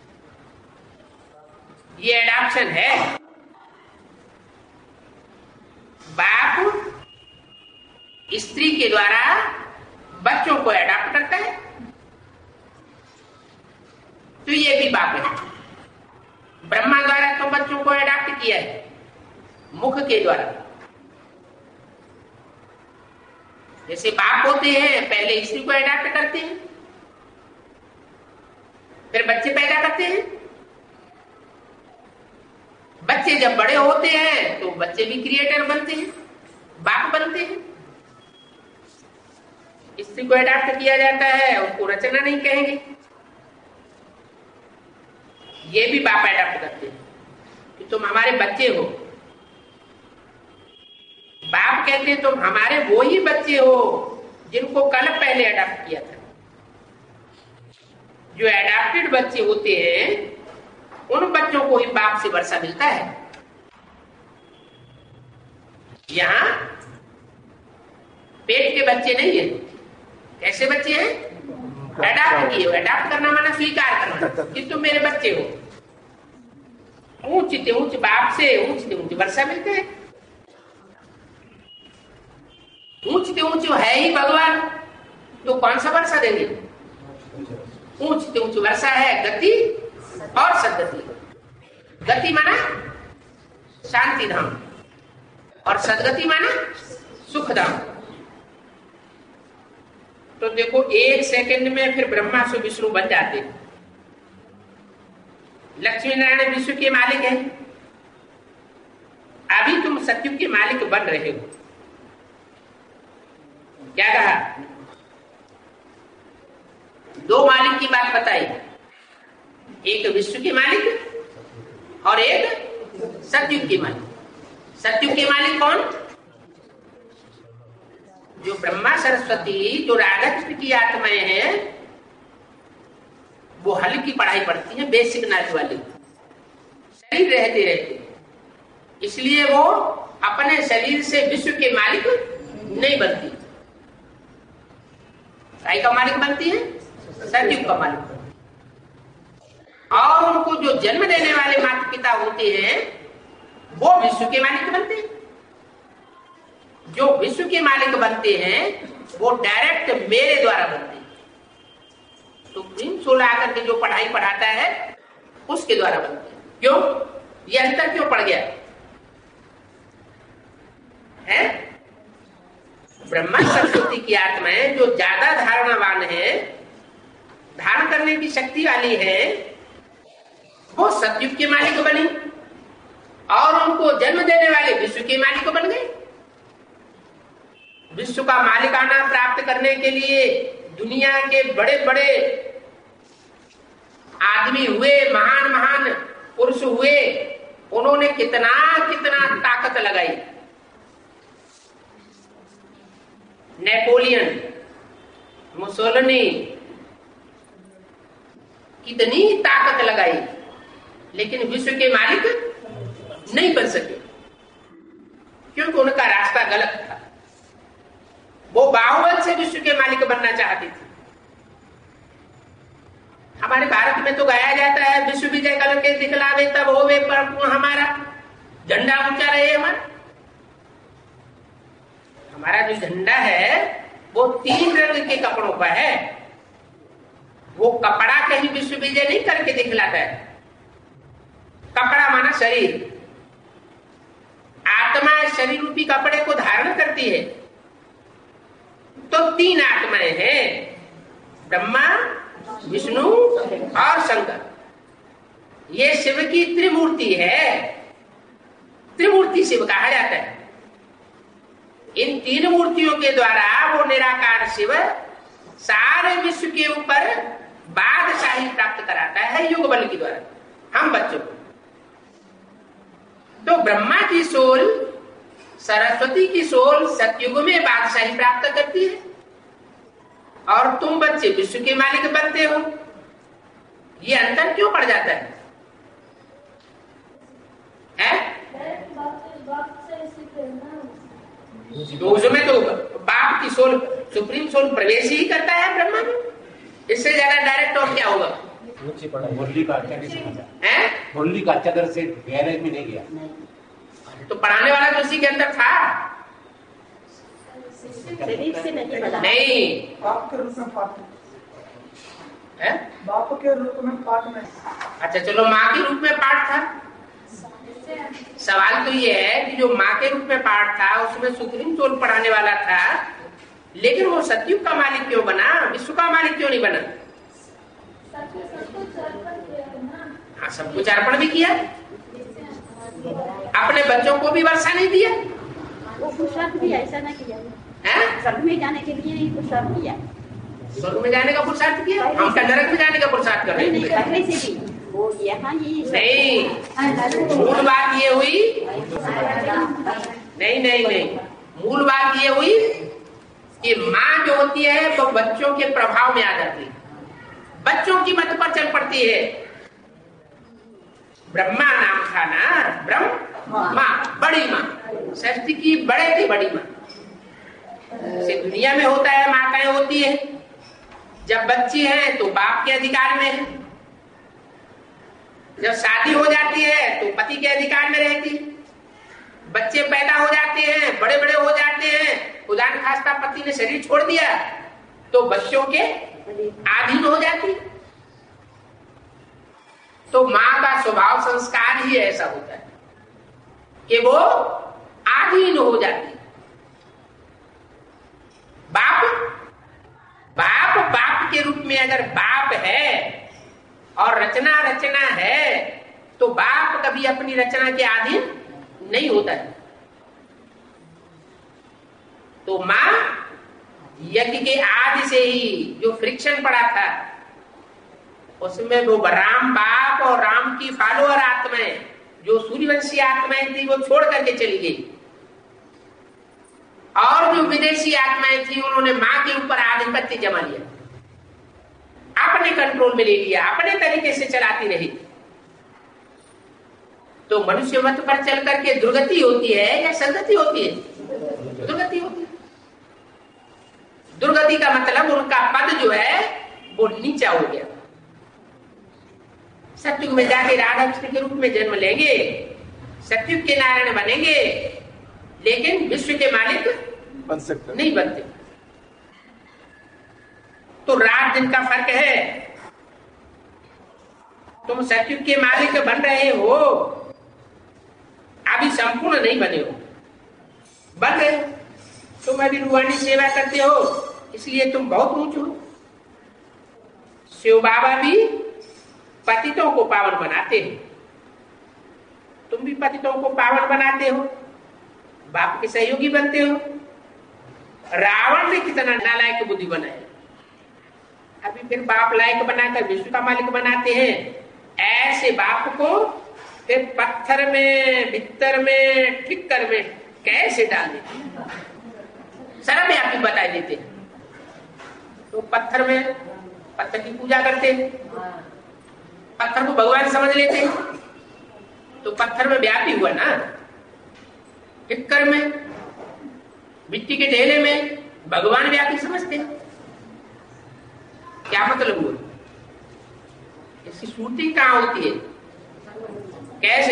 ये एडॉप्शन है। बाप स्त्री के द्वारा बच्चों को अडॉप्ट करता है, तो ये भी बाप है। ब्रह्मा द्वारा तो बच्चों को अडॉप्ट किया है मुख के द्वारा। जैसे बाप होते हैं पहले स्त्री को अडॉप्ट करते हैं, फिर बच्चे पैदा करते हैं। बच्चे जब बड़े होते हैं तो बच्चे भी क्रिएटर बनते हैं, बाप बनते हैं। स्त्री को अडॉप्ट किया जाता है, उसको रचना नहीं कहेंगे, ये भी बाप अडॉप्ट करते हैं कि तुम हमारे बच्चे हो। बाप कहते हैं तुम हमारे वो ही बच्चे हो जिनको कल पहले अडॉप्ट किया था। जो अडॉप्टेड बच्चे होते हैं उन बच्चों को ही बाप से वर्षा मिलता है। यहां पेट के बच्चे नहीं है। कैसे बच्चे हैं? अडॉप्ट किए हो। अडॉप्ट करना माना स्वीकार करना कि तुम मेरे बच्चे हो। ऊंच से ऊंच बाप से ऊंच वर्षा मिलते हैं। ऊंच से ऊंच है ही भगवान, तो कौन सा वर्षा देंगे? ऊंच से ऊंच वर्षा है गति और सदगति। गति माना शांति धाम और सदगति माना सुख धाम। तो देखो 1 सेकंड में फिर ब्रह्मा से विष्णु बन जाते। लक्ष्मी नारायण विश्व के मालिक हैं, अभी तुम सतयुग के मालिक बन रहे हो। क्या कहा? 2 मालिक की बात बताई, एक विश्व के मालिक और एक सतयुग के मालिक। सतयुग के मालिक कौन? जो ब्रह्मा सरस्वती, जो राधा कृष्ण की आत्माएं हैं, वो हल्की पढ़ाई पढ़ती है, बेसिक नॉलेज वाली, शरीर रहते रहते, इसलिए वो अपने शरीर से विश्व के मालिक नहीं बनती। काय का मालिक बनती है? सतयुग का मालिक। और उनको जो जन्म देने वाले माता पिता होते हैं वो विश्व के मालिक बनते हैं। जो विश्व के मालिक बनते हैं वो डायरेक्ट मेरे द्वारा बनते हैं। तो प्रिंस सोल आकर के जो पढ़ाई पढ़ाता है उसके द्वारा बनते हैं। क्यों? ये अंतर क्यों पड़ गया है? ब्रह्मा सरस्वती की आत्माएं जो ज्यादा धारणावान है, धारण करने की शक्ति वाली है, वो सतयुग के मालिक बनी और उनको जन्म देने वाले विश्व के मालिक बन गए। विश्व का मालिकाना प्राप्त करने के लिए दुनिया के बड़े बड़े आदमी हुए, महान महान पुरुष हुए, उन्होंने कितना कितना ताकत लगाई। नेपोलियन, मुसोलिनी, कितनी ताकत लगाई, लेकिन विश्व के मालिक नहीं बन सके, क्योंकि उनका रास्ता गलत था। वो बाहुबल से विश्व के मालिक बनना चाहते थे। हमारे भारत में तो गाया जाता है, विश्व विजय करके दिखलावे तब होवे प्रभु हमारा, झंडा ऊंचा रहे हमारा। हमारा जो झंडा है वो 3 रंग के कपड़ों का है। वो कपड़ा कहीं विश्व विजय नहीं करके दिखलाता है। कपड़ा माना शरीर, आत्मा शरीर रूपी कपड़े को धारण करती है। तो 3 आत्माएं हैं, ब्रह्मा, विष्णु और शंकर। ये शिव की त्रिमूर्ति है, त्रिमूर्ति शिव कहा जाता है। इन 3 मूर्तियों के द्वारा वो निराकार शिव सारे विश्व के ऊपर बादशाही प्राप्त कराता है युग बल के द्वारा हम बच्चों को। तो ब्रह्मा की सोल, सरस्वती की सोल सतयुग में बादशाही प्राप्त करती है और तुम बच्चे विश्व के मालिक बनते हो। ये अंतर क्यों पड़ जाता है? तो उसमें तो बाप की सोल, सुप्रीम सोल प्रवेश ही करता है ब्रह्मा में। इससे ज्यादा डायरेक्ट और क्या होगा? मुरली का चदर से गहराई में नहीं गया। तो पढ़ाने वाला तो उसी के अंदर था। शरीर से नहीं पढ़ा। नहीं, बाप के रूप में पाठ है? बाप के रूप में पाठ में। अच्छा चलो, माँ के रूप में पाठ था। सवाल तो ये है कि जो माँ के रूप में पाठ था उसमें सुप्रीम सोल पढ़ाने वाला था, लेकिन वो सतयुग का मालिक क्यों बना, विश्व का मालिक क्यों नहीं बना? हाँ, सब कुछ अर्पण भी किया, अपने बच्चों को भी वर्षा नहीं दिया। वो पुरुषार्थ भी ऐसा ना किया है? स्वर्ग में जाने के लिए ही पुरुषार्थ किया। स्वर्ग में जाने का पुरुषार्थ किया, हम क्या नरक में जाने का पुरुषार्थ कर रहे हैं? पहले से भी वो यहाँ ये नहीं, मूल बात ये हुई, नहीं, मूल बात ये हुई कि माँ जो होती है तो बच्चों के प्रभाव में आ जाती है, बच्चों की मत पर चल पड़ती है। ब्रह्मा नाम था ना, ब्रह्म माँ, बड़ी माँ, सृष्टि की बड़े थी बड़ी माँ। से दुनिया में होता है, माताएं होती है, जब बच्ची है तो बाप के अधिकार में है, जब शादी हो जाती है तो पति के अधिकार में रहती है, बच्चे पैदा हो जाते हैं, बड़े बड़े हो जाते हैं, खुदा न खास्ता पति ने शरीर छोड़ दिया तो बच्चों के अधीन हो जाती। तो माँ का स्वभाव संस्कार ही ऐसा होता है कि वो अधीन हो जाती। बाप के रूप में अगर बाप है और रचना है तो बाप कभी अपनी रचना के अधीन नहीं होता है। तो माँ यज्ञ के आदि से ही जो फ्रिक्शन पड़ा था उसमें वो राम बाप और राम की फॉलोअर आत्माएं जो सूर्यवंशी आत्माएं थी वो छोड़ करके चली गई, और जो विदेशी आत्माएं थी उन्होंने माँ के ऊपर आधिपत्य जमा लिया, अपने कंट्रोल में ले लिया, अपने तरीके से चलाती रही। तो मनुष्य मत पर चल करके दुर्गति होती है या सदगति होती है? दुर्गति होती है। दुर्गति का मतलब उनका पद जो है वो नीचा हो गया। सतयुग में जाके राधा कृष्ण के रूप में जन्म लेंगे, सतयुग के नारायण बनेंगे, लेकिन विश्व के मालिक बन सकते नहीं बनते। तो रात दिन का फर्क है। तुम सतयुग के मालिक बन रहे हो, अभी संपूर्ण नहीं बने हो, बन रहे हो। तुम अभी रूहानी सेवा करते हो इसलिए तुम बहुत ऊंच हो। शिव बाबा भी पतितों को पावन बनाते हैं, तुम भी पतितों को पावन बनाते हो, बाप के सहयोगी बनते हो। रावण ने कितना नालायक बुद्धि बनाया, अभी फिर बाप लायक बनाकर विश्व का मालिक बनाते हैं। ऐसे बाप को फिर पत्थर में, भित्तर में, ठिक्कर में कैसे डाल देते, सरल में आपको बता देते। तो पत्थर में पत्थर की पूजा करते हैं, पत्थर को भगवान समझ लेते हैं, तो पत्थर में व्यापी हुआ ना। ठिक्कर में, मिट्टी के ढेले में भगवान व्यापी समझते हैं। क्या मतलब हुआ? इसकी शूटिंग कहाँ होती है? कैसे?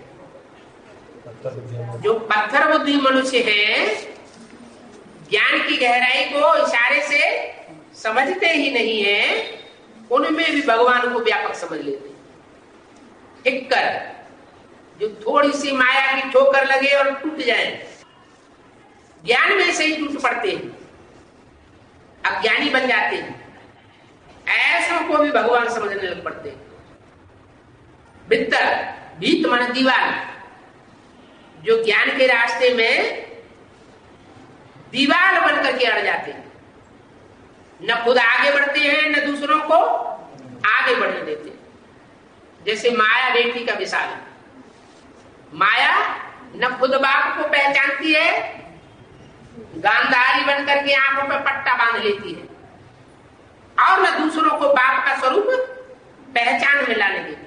जो पत्थर बुद्धि मनुष्य है ज्ञान की गहराई को इशारे से समझते ही नहीं है, उनमें भी भगवान को व्यापक समझ लेते हैं। ठिक्कर जो थोड़ी सी माया की ठोकर लगे और टूट जाए, ज्ञान में से ही टूट पड़ते हैं, अज्ञानी बन जाते हैं। ऐसों को भी भगवान समझने लग पड़ते हैं। भित्तर, भीत मन दीवार, जो ज्ञान के रास्ते में दीवार बन करके अड़ जाते हैं, न खुद आगे बढ़ते हैं न दूसरों को आगे बढ़ने देते हैं। जैसे माया बेटी का मिसाल है। माया न खुद बाप को पहचानती है, गांधारी बन करके आंखों पर पट्टा बांध लेती है, और न दूसरों को बाप का स्वरूप पहचान में लाने देती।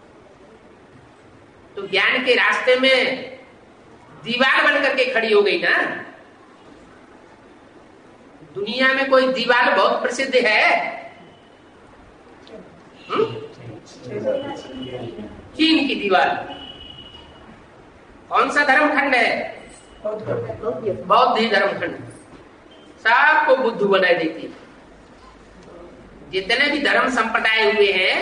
तो ज्ञान के रास्ते में दीवार बन करके खड़ी हो गई ना। दुनिया में कोई दीवार बहुत प्रसिद्ध है? चीन की दीवार। कौन सा धर्म खंड है? बौद्ध धर्म खंड। सबको बुद्धू बना देती। जितने भी धर्म संप्रदाय हुए हैं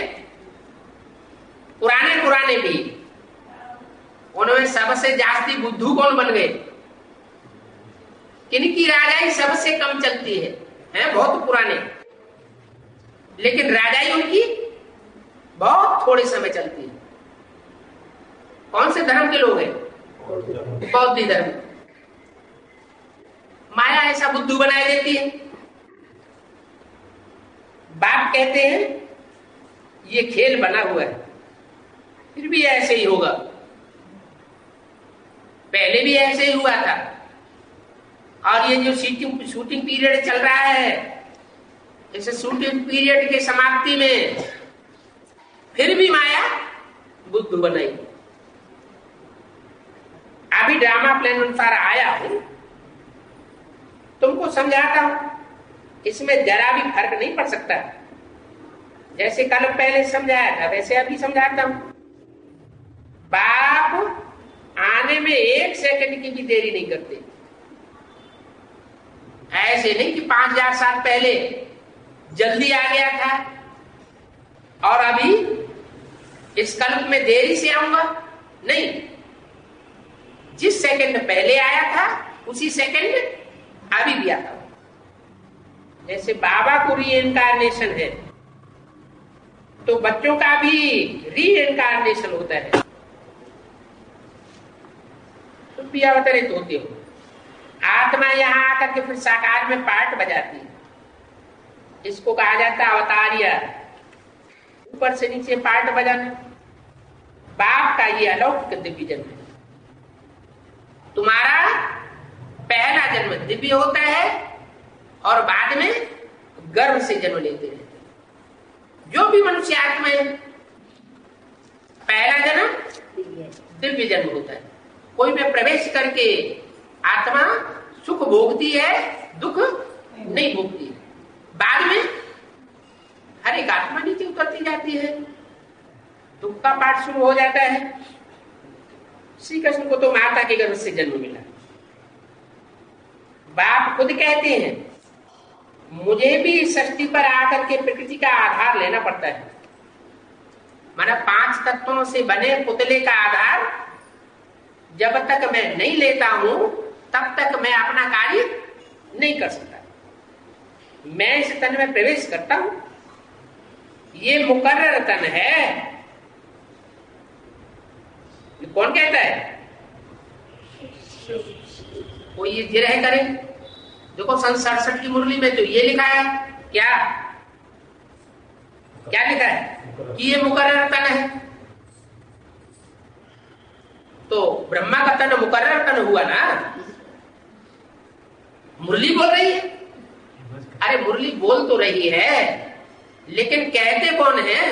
पुराने भी, उनमें सबसे जास्ती बुद्धू कौन बन गए? किनकी राजाई सबसे कम चलती है बहुत पुराने, लेकिन राजाई उनकी बहुत थोड़े समय चलती है। कौन से धर्म के लोग हैं? बौद्ध धर्म। माया ऐसा बुद्धू बनाए देती है। बाप कहते हैं ये खेल बना हुआ है, फिर भी ऐसे ही होगा। पहले भी ऐसे ही हुआ था, और ये जो शूटिंग पीरियड चल रहा है, इस शूटिंग पीरियड के समाप्ति में फिर भी माया बुद्धू बनाई। अभी ड्रामा प्लान अनुसार आया हूं, तुमको समझाता हूं। इसमें जरा भी फर्क नहीं पड़ सकता। जैसे कल पहले समझाया था वैसे अभी समझाता हूं। बाप आने में 1 सेकंड की भी देरी नहीं करते। ऐसे नहीं कि 5000 साल पहले जल्दी आ गया था और अभी इस कल्प में देरी से आऊंगा। नहीं, जिस सेकंड पहले आया था उसी सेकंड अभी भी आता हूं। जैसे बाबा को रीइंकारनेशन है, तो बच्चों का भी रीइंकारनेशन होता है। तुम भी अवतरित होते हो। आत्मा यहां आकर के फिर साकार में पार्ट बजाती है। इसको कहा जाता है अवतारिया। ऊपर से नीचे पार्ट बजाना। बाप का ये अलौकिक दिव्य जन्म है। तुम्हारा पहला जन्म दिव्य होता है और बाद में गर्भ से जन्म लेते हैं। जो भी मनुष्य आत्मा है, पहला जन्म दिव्य जन्म होता है। कोई में प्रवेश करके आत्मा सुख भोगती है, दुख नहीं भोगती। बाद में हर एक आत्मा नीचे उतरती जाती है, दुख का पाठ शुरू हो जाता है। श्री कृष्ण को तो माता के गर्भ से जन्म मिला। बाप खुद कहते हैं मुझे भी सृष्टि पर आकर के प्रकृति का आधार लेना पड़ता है। माना 5 तत्वों से बने पुतले का आधार जब तक मैं नहीं लेता हूं तब तक मैं अपना कार्य नहीं कर सकता। मैं इस तन में प्रवेश करता हूं, ये मुकर्रर तन है। कौन कहता है? कोई ये जिरह करे। देखो सन 67 की मुरली में तो ये लिखा है। क्या लिखा है? कि ये मुकर्रर तन है। तो ब्रह्मा का तन मुकर्रर तन हुआ ना। मुरली बोल रही है। अरे मुरली बोल तो रही है, लेकिन कहते कौन है?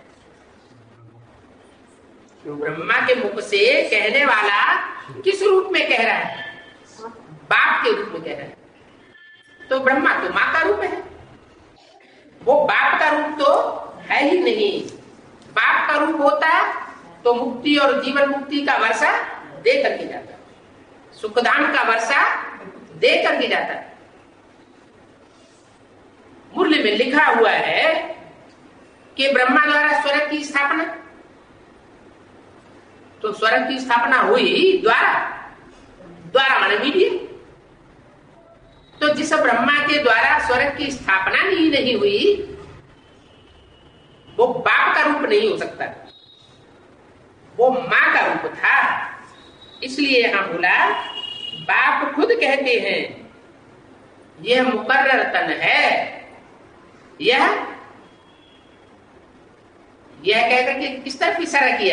ब्रह्मा के मुख से कहने वाला किस रूप में कह रहा है? बाप के रूप में कह रहा है। तो ब्रह्मा तो मां का रूप है, वो बाप का रूप तो है ही नहीं। बाप का रूप होता तो मुक्ति और जीवन मुक्ति का वर्षा दे करके जाता, सुखधाम का वर्षा दे करके जाता। मुरली में लिखा हुआ है कि ब्रह्मा द्वारा स्वर्ग की स्थापना। तो स्वर्ग की स्थापना हुई द्वारा माने मीडियम। तो जिस ब्रह्मा के द्वारा स्वर्ग की स्थापना ही नहीं हुई वो बाप का रूप नहीं हो सकता, वो मां का रूप था। इसलिए यहां बोला बाप खुद कहते हैं यह मुकर्रर तन है। यह कहकर के किस तरफ इशारा किया?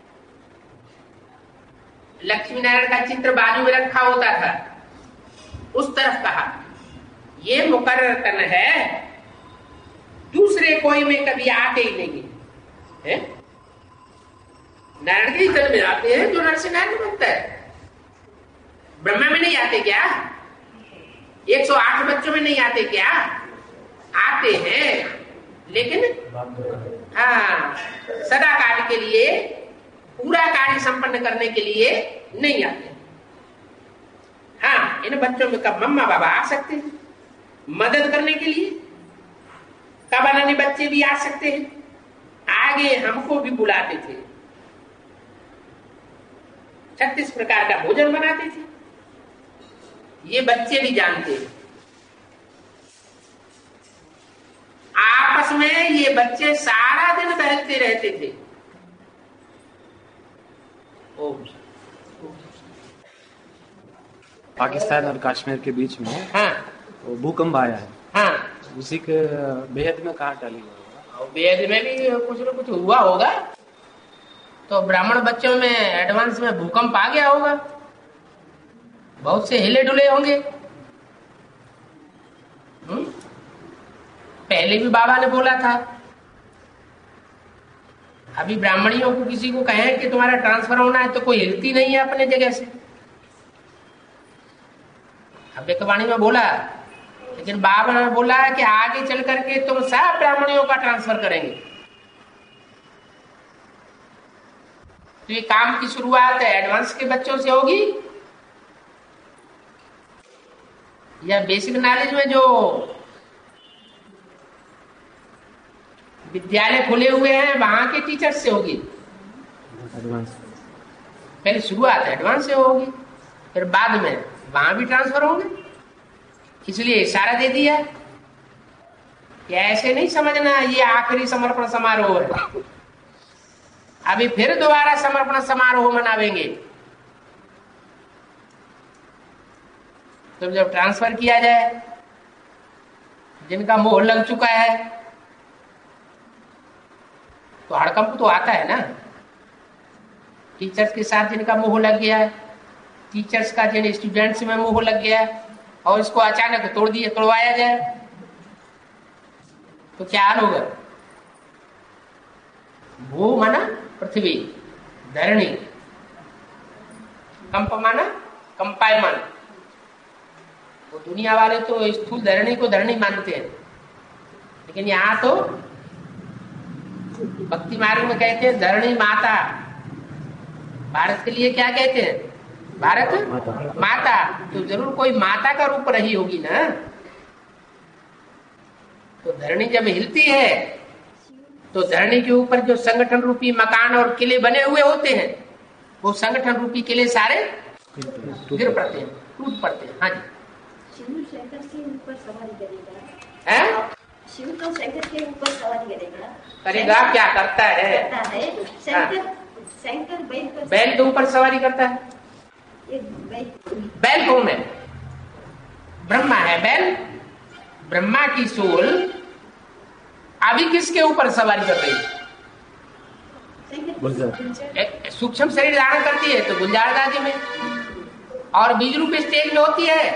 लक्ष्मी नारायण का चित्र बाजू में रखा होता था, उस तरफ कहा ये मुकर्रर तन है, दूसरे कोई में कभी आते ही नहीं है। नारायण के तन में आते हैं जो नर से नारायण बनता है। ब्रह्मा में नहीं आते क्या? 108 बच्चों में नहीं आते क्या? आते हैं, लेकिन हाँ, सदा काल के लिए, पूरा कार्य संपन्न करने के लिए नहीं आते। हाँ, इन बच्चों में कब मम्मा बाबा आ सकते हैं मदद करने के लिए, कब अन्य बच्चे भी आ सकते हैं, आगे हमको भी बुलाते थे, 36 प्रकार का भोजन बनाते थे, ये बच्चे भी जानते हैं। आपस में ये बच्चे सारा दिन बहलते रहते थे। पाकिस्तान और कश्मीर के बीच में हाँ, वो भूकंप आया है। हाँ, उसी के बेहद में कहाँ टली होगा? और वेद में भी कुछ न कुछ हुआ होगा, तो ब्राह्मण बच्चों में एडवांस में भूकंप आ गया होगा, बहुत से हिले डुले होंगे। पहले भी बाबा ने बोला था, अभी ब्राह्मणियों को किसी को कहें कि तुम्हारा ट्रांसफर होना है तो कोई हिलती नहीं है अपने जगह से। अव्यक्तवाणी में बोला, लेकिन बाबा ने बोला कि आगे चल करके तुम सब ब्राह्मणियों का ट्रांसफर करेंगे। तो ये काम की शुरुआत एडवांस के बच्चों से होगी या बेसिक नॉलेज में जो विद्यालय खुले हुए हैं वहां के टीचर्स से होगी? एडवांस। पहले शुरुआत एडवांस से होगी, फिर बाद में वहां भी ट्रांसफर होंगे। इसलिए इशारा दे दिया कि ऐसे नहीं समझना ये आखिरी समर्पण समारोह है, अभी फिर दोबारा समर्पण समारोह मनावेंगे। तो जब ट्रांसफर किया जाए, जिनका मोह लग चुका है तो हड़कंप तो आता है ना। टीचर्स के साथ जिनका मोह लग गया है, टीचर्स का जिन स्टूडेंट्स में मोह लग गया है, और इसको अचानक तोड़वाया जाए तो क्या हाल होगा? भू माना पृथ्वी, धरणी, कंप माना कंपायमान। वो दुनिया वाले तो स्थूल धरणी को धरणी मानते हैं, लेकिन यहाँ तो भक्ति मार्ग में कहते हैं धरणी माता। भारत के लिए क्या कहते हैं? भारत माता। तो जरूर कोई माता का रूप रही होगी ना। तो धरणी जब हिलती है तो धरणी के ऊपर जो संगठन रूपी मकान और किले बने हुए होते हैं, वो संगठन रूपी किले सारे गिर पड़ते हैं, टूट पड़ते हैं। हाँ जी। शिव शंकर के ऊपर सवारी करेगा है? शिव तो शंकर के ऊपर सवारी करेगा। करेगा क्या करता है? शंकर बैल के ऊपर सवारी करता है। बैल कौन है? ब्रह्मा है बैल। ब्रह्मा की सोल अभी किसके ऊपर सवारी कर रही है? सूक्ष्म शरीर धारण करती है तो गुलजार दादी में, और बीज रूप स्टेज में होती है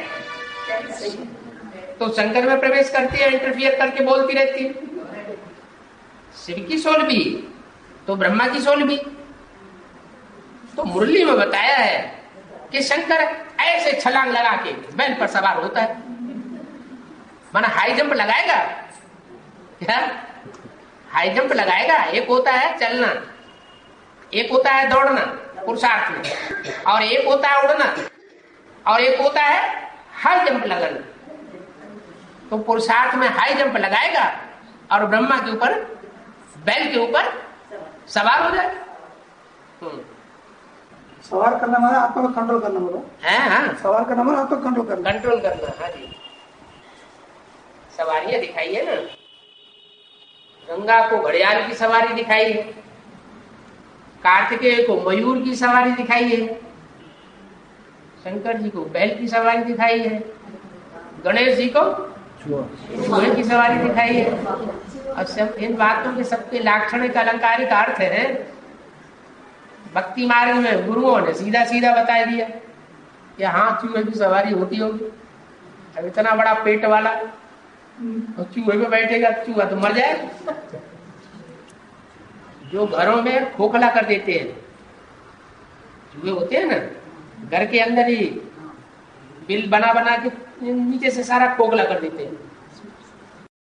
तो शंकर में प्रवेश करती है, इंटरफियर करके बोलती रहती है। शिव की सोल भी तो ब्रह्मा की सोल भी। तो मुरली में बताया है कि शंकर ऐसे छलांग लगा के बैल पर सवार होता है, माना हाई जंप लगाएगा। क्या हाई जंप लगाएगा? एक होता है चलना, एक होता है दौड़ना पुरुषार्थ में, और एक होता है उड़ना, और एक होता है हाई जंप लगाना। तो पुरुषार्थ में हाई जंप लगाएगा और ब्रह्मा के ऊपर, बैल के ऊपर सवार हो जाएगा। सवार करना माना आत्मा को कंट्रोल करना बोलो। हाँ, सवार करना माना आत्मा को कंट्रोल करना। कंट्रोल करना। हाँ जी। सवारियां दिखाई है ना। गंगा को घड़ियाल की सवारी दिखाई है, कार्तिकेय को मयूर की सवारी दिखाई है, शंकर जी को बैल की सवारी दिखाई है, गणेश जी को चूहे की सवारी दिखाई है। और सब इन बातों के सबके लाक्षणिक अलंकारिक अर्थ है। भक्ति मार्ग में गुरुओं ने सीधा सीधा बता दिया कि हाँ चूहे की सवारी होती होगी। अब इतना बड़ा पेट वाला और चूहे में बैठेगा, चूहा तो मर जाएगा। जो घरों में खोखला कर देते हैं, चूहे होते हैं ना, घर के अंदर ही बिल बना बना के नीचे से सारा खोखला कर देते हैं।